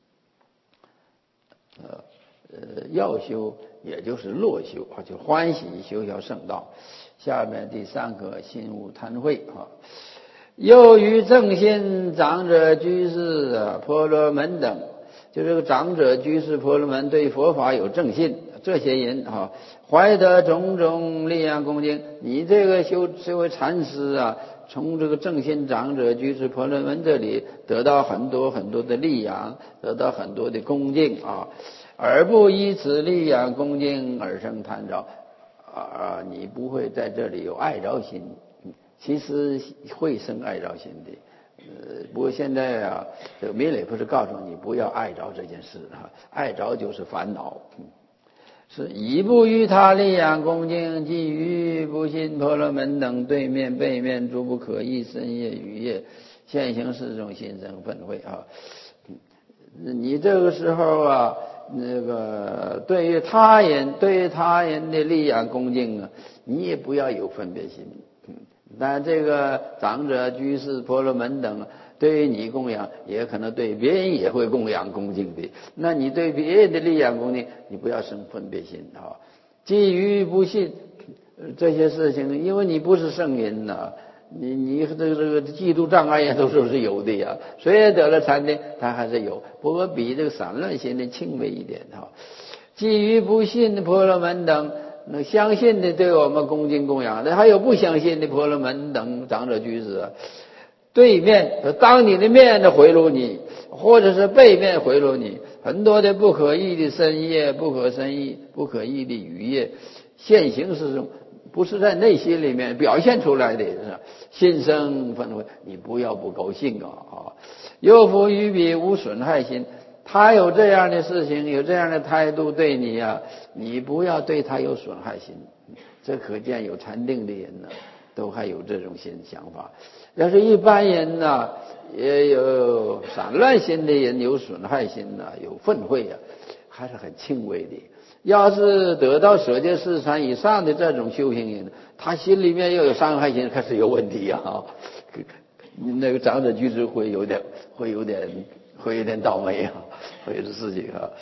Speaker 1: 呃呃，要修也就是乐修啊，就欢喜修小圣道。下面第三个心无贪恚啊，又于正心长者居士啊、婆罗门等，就这个长者居士婆罗门对佛法有正信，这些人啊，怀得种种力量恭敬。你这个修这位禅师啊，从这个正信长者居士婆罗门这里得到很多很多的力量，得到很多的恭敬啊，而不以此力量恭敬而生贪着啊，你不会在这里有爱着心，其实会生爱着心的。呃，不过现在啊，这个弥勒不是告诉你不要爱着这件事啊，爱着就是烦恼。嗯，是以不于他力量恭敬，即于不信婆罗门等对面背面诸不可议深夜雨夜现行四种心生愤恚啊。你这个时候啊，那个对于他人对于他人的力量恭敬啊，你也不要有分别心。但这个长者居士婆罗门等对于你供养，也可能对别人也会供养恭敬的，那你对别人的力量恭敬，你不要生分别心啊。基于不信这些事情，因为你不是圣人呐、啊，你你这个这个嫉妒障碍呀，都是有的呀。虽然得了禅定，他还是有，不过比这个散乱心的轻微一点哈。基于不信的婆罗门等。那相信的对我们恭敬供养的，还有不相信的婆罗门等长者居士啊，对面当你的面的回路你，或者是背面回路你，很多的不可议的深夜，不可深议不可议的雨夜，现行是中，不是在内心里面表现出来的，是心生愤恚，你不要不高兴啊啊！又复于彼无损害心。他有这样的事情，有这样的态度对你啊，你不要对他有损害心。这可见有禅定的人呢，都还有这种心想法。要是一般人呢，也有散乱心的人，有损害心呢，有愤恚啊，还是很轻微的。要是得到舍戒四禅以上的这种修行人，他心里面又有伤害心，开始有问题啊。那个长者居士会有点，会有点。会有点倒霉啊，会有事情啊，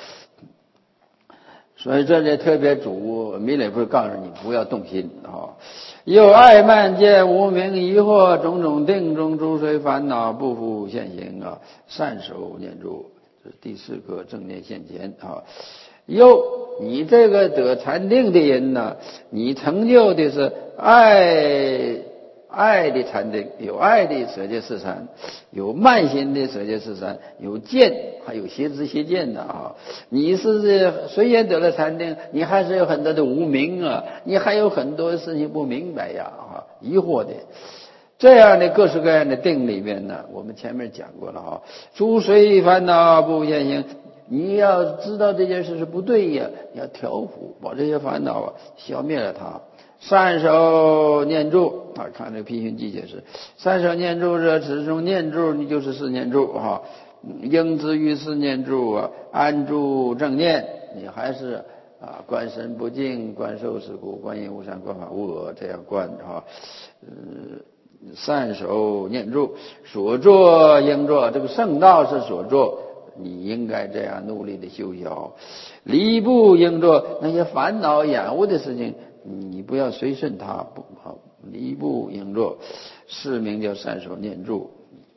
Speaker 1: 所以这里特别嘱弥勒不是告诉你不要动心啊。又爱慢见无明疑惑种种定中诸随烦恼不复现行啊，善守念住，这是第四个正念现前啊。又你这个得禅定的人呢，你成就的是爱。爱的禅定，有爱的舍戒四禅，有慢心的舍戒四禅，有见，还有邪知邪见的啊。你是虽然得了禅定，你还是有很多的无明啊，你还有很多事情不明白呀啊，疑惑的。这样的各式各样的定里面呢，我们前面讲过了啊，诸随烦恼不现行。你要知道这件事是不对呀，你要调伏，把这些烦恼啊消灭了它。善守念住啊，看这个批训记解释，善守念住者，此中念住你就是四念住哈，应知于四念住啊，安住正念，你还是啊观身不净，观受是故，观音无善，观法无我，这样观哈，呃，善守念住，所作应作，这个圣道是所作。你应该这样努力的修行，离不应作那些烦恼染污的事情，你不要随顺它，不好，离不应作，是名叫善守念住。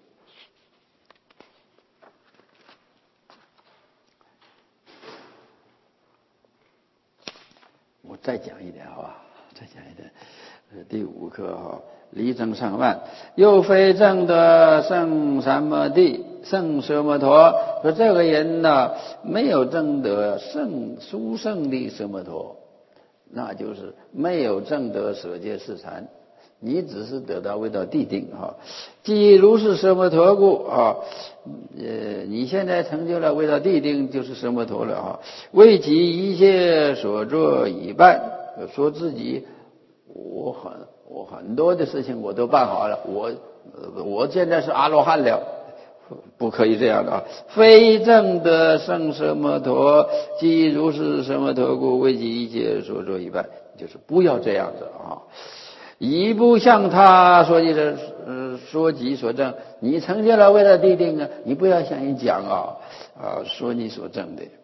Speaker 1: 我再讲一点好吧，再讲一点。呃，第五课哈，离正上慢，又非正得圣三摩地。圣奢摩陀说这个人呢，没有证得圣殊胜的奢摩陀，那就是没有证得舍戒四禅， 你只是得到未到地定哈。即如是奢摩陀故啊，呃，你现在成就了未到地定，就是奢摩陀了啊。为己一切所作已办，说自己我很我很多的事情我都办好了，我我现在是阿罗汉了。不可以这样的啊！非正得胜奢摩陀，即如是奢摩陀故，为己一切所作已办，就是不要这样子啊！以不向他说及的呃说己所证，你成就了未到地定啊，你不要向人讲啊啊说你所证的，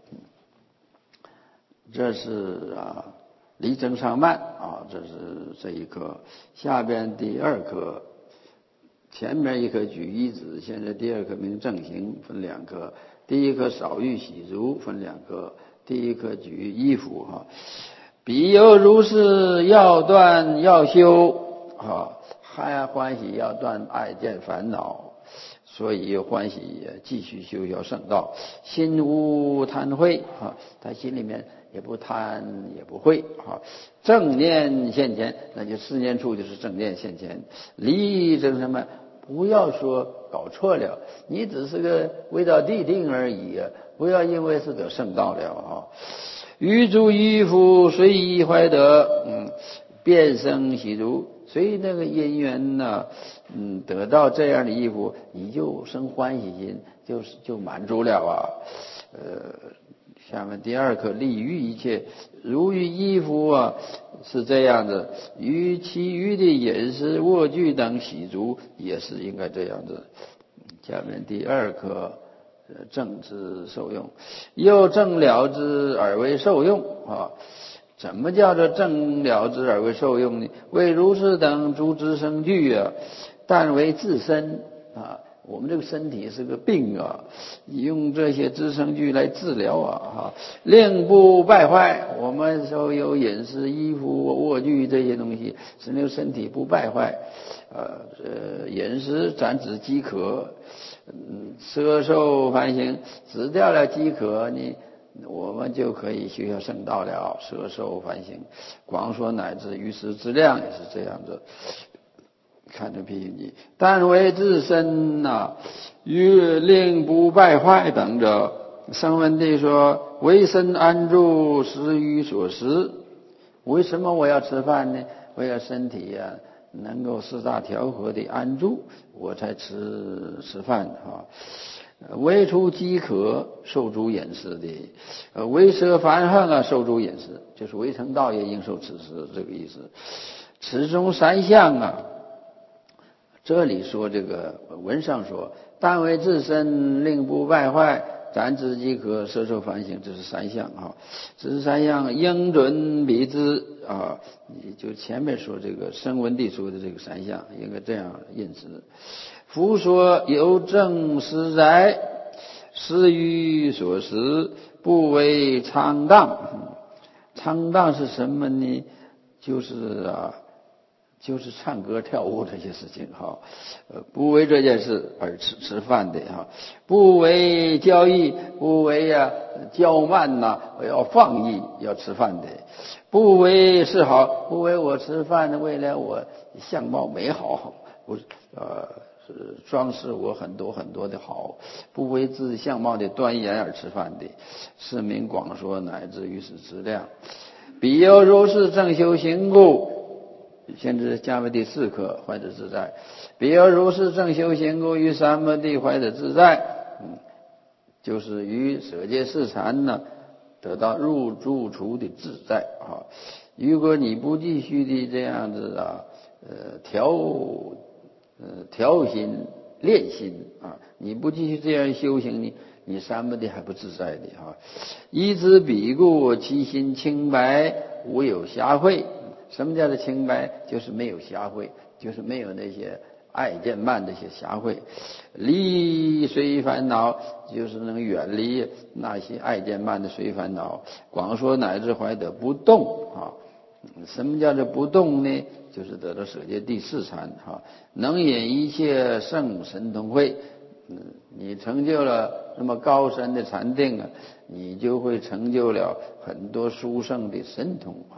Speaker 1: 这是啊离正上慢啊，这是这一课。下边第二课。前面一课举一子，现在第二课名正行，分两课。第一课少欲喜足，分两课。第一课举衣服哈，彼有如是要断要修啊，还欢喜要断爱见烦恼，所以欢喜继续修要圣道。心无贪恚啊，他心里面也不贪也不恚啊。正念现前，那就四念处就是正念现前。离正什么？不要说搞错了，你只是个未到地定而已啊！不要因为是得圣道了啊。于诸衣服随意怀得，嗯，变生喜足。随那个因缘呢，嗯，得到这样的衣服，你就生欢喜心，就是就满足了啊。呃，下面第二课利于一切，如于衣服啊是这样子，与其余的饮食卧具等喜足也是应该这样子。下面第二课正之受用，又正了之而为受用啊。怎么叫做正了之而为受用呢？为如是等诸之生具啊，但为自身啊。我们这个身体是个病啊，你用这些支生具来治疗啊，哈，令不败坏。我们所有饮食、衣服、卧具这些东西，使那个身体不败坏。呃，呃饮食暂止饥渴，嗯，摄受梵行，止掉了饥渴，你我们就可以修下圣道了。摄受梵行，广说乃至于时之量也是这样子。看着譬喻你，但为自身呐、啊，欲令不败坏等者，声闻地说：为身安住，食于所食。为什么我要吃饭呢？为了身体呀、啊、能够四大调和的安住，我才吃吃饭啊。为除饥渴，受诸饮食的；呃，为舍烦恨啊，受诸饮食，就是为成道也应受此食，这个意思。此中三项啊。这里说这个文上说，但为自身令不败坏，暂止饥渴，摄受梵行，这是三项啊。这是三项应准彼之啊。你就前面说这个声闻地说的这个三项，应该这样认识。夫说有正实在，食于所食，不为昌荡。昌荡是什么呢？就是啊。就是唱歌跳舞这些事情哈，呃，不为这件事而吃吃饭的哈，不为交易，不为呀、啊、骄慢呐、啊，要放逸要吃饭的，不为是好，不为我吃饭为了我相貌美好，不呃是装饰我很多很多的好，不为自相貌的端严而吃饭的，是名广说乃至于是质量，彼有如是正修行故。现在下面第四课，怀者自在。彼有如是正修行故，于三摩地怀者自在，嗯，就是于舍戒四禅呢，得到入住处的自在啊。如果你不继续的这样子啊，呃调呃调心练心啊，你不继续这样修行呢，你三摩地还不自在的啊。依之彼故，其心清白，无有瑕秽。什么叫做清白？就是没有瑕秽，就是没有那些爱见慢这些瑕秽。离随烦恼，就是能远离那些爱见慢的随烦恼。广说乃至怀得不动啊。什么叫做不动呢？就是得到舍戒第四禅哈，能引一切圣神通会。嗯，你成就了那么高深的禅定啊，你就会成就了很多殊胜的神通啊。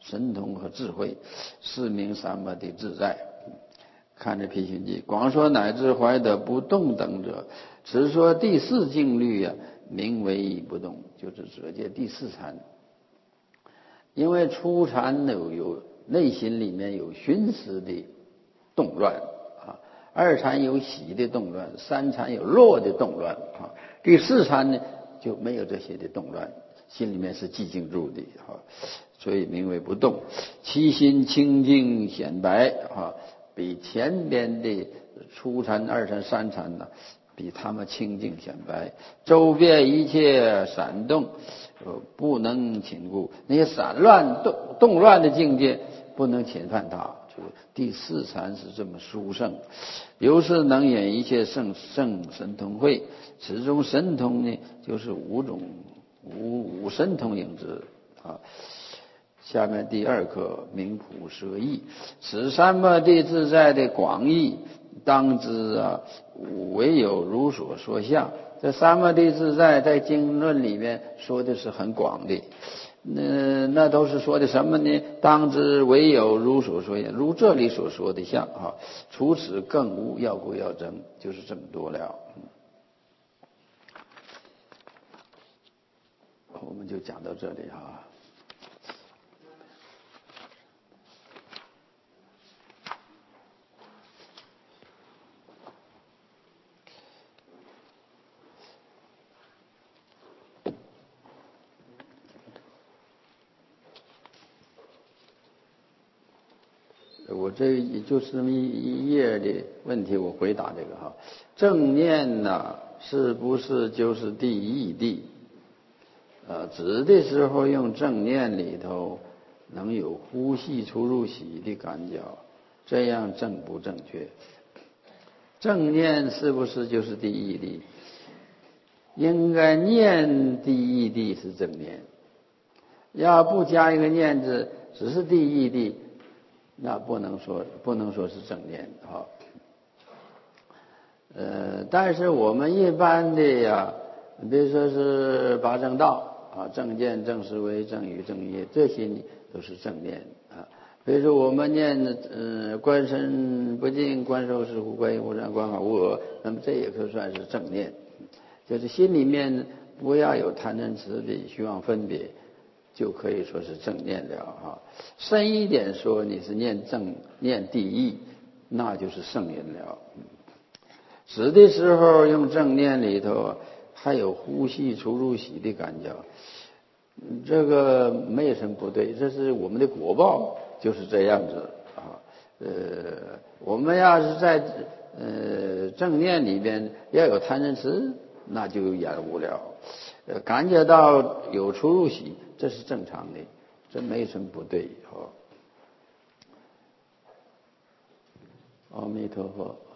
Speaker 1: 神通和智慧，是名三摩地自在。看这辟寻记，广说乃至怀得不动等者，只说第四静虑啊，名为已不动，就是指这第四禅。因为初禅有有内心里面有寻思的动乱啊，二禅有喜的动乱，三禅有乐的动乱啊，第四禅呢就没有这些的动乱，心里面是寂静住的啊，所以名为不动。其心清净显白啊，比前边的初禅、二禅、三禅呢，比他们清净显白，周遍一切闪动，呃，不能侵顾那些散乱动动乱的境界，不能侵犯它。就是第四禅是这么殊胜，由是能演一切圣圣神通会。此中神通呢，就是五种五五神通影子啊。下面第二课名普舍义，此三摩地自在的广义，当知啊，唯有如所说相。这三摩地自在在经论里面说的是很广的，那那都是说的什么呢？当知唯有如所说相，如这里所说的相啊，除此更无要故要争，就是这么多了。我们就讲到这里哈。我这就是这么一页的问题，我回答这个哈。正念呢，是不是就是第一谛？呃，指的时候用正念里头能有呼吸出入息的感觉，这样正不正确？正念是不是就是第一谛？应该念第一谛是正念，要不加一个念字，只是第一谛。那不能说不能说是正念啊，呃，但是我们一般的呀，比如说是八正道啊，正见、正思维、正语、正业，这些都是正念啊。比如说我们念的呃观身不净、观受是无观音无上、观法无我，那么这也可算是正念，就是心里面不要有贪嗔痴的虚妄分别。就可以说是正念了啊，深一点说你是念正念第一，那就是圣人了。指的时候用正念里头还有呼吸出入息的感觉，这个没有什么不对，这是我们的果报就是这样子啊。呃，我们要是在呃正念里边要有贪嗔痴，那就有延误了。呃，感觉到有出入息，这是正常的，这没什么不对哦。阿弥陀佛。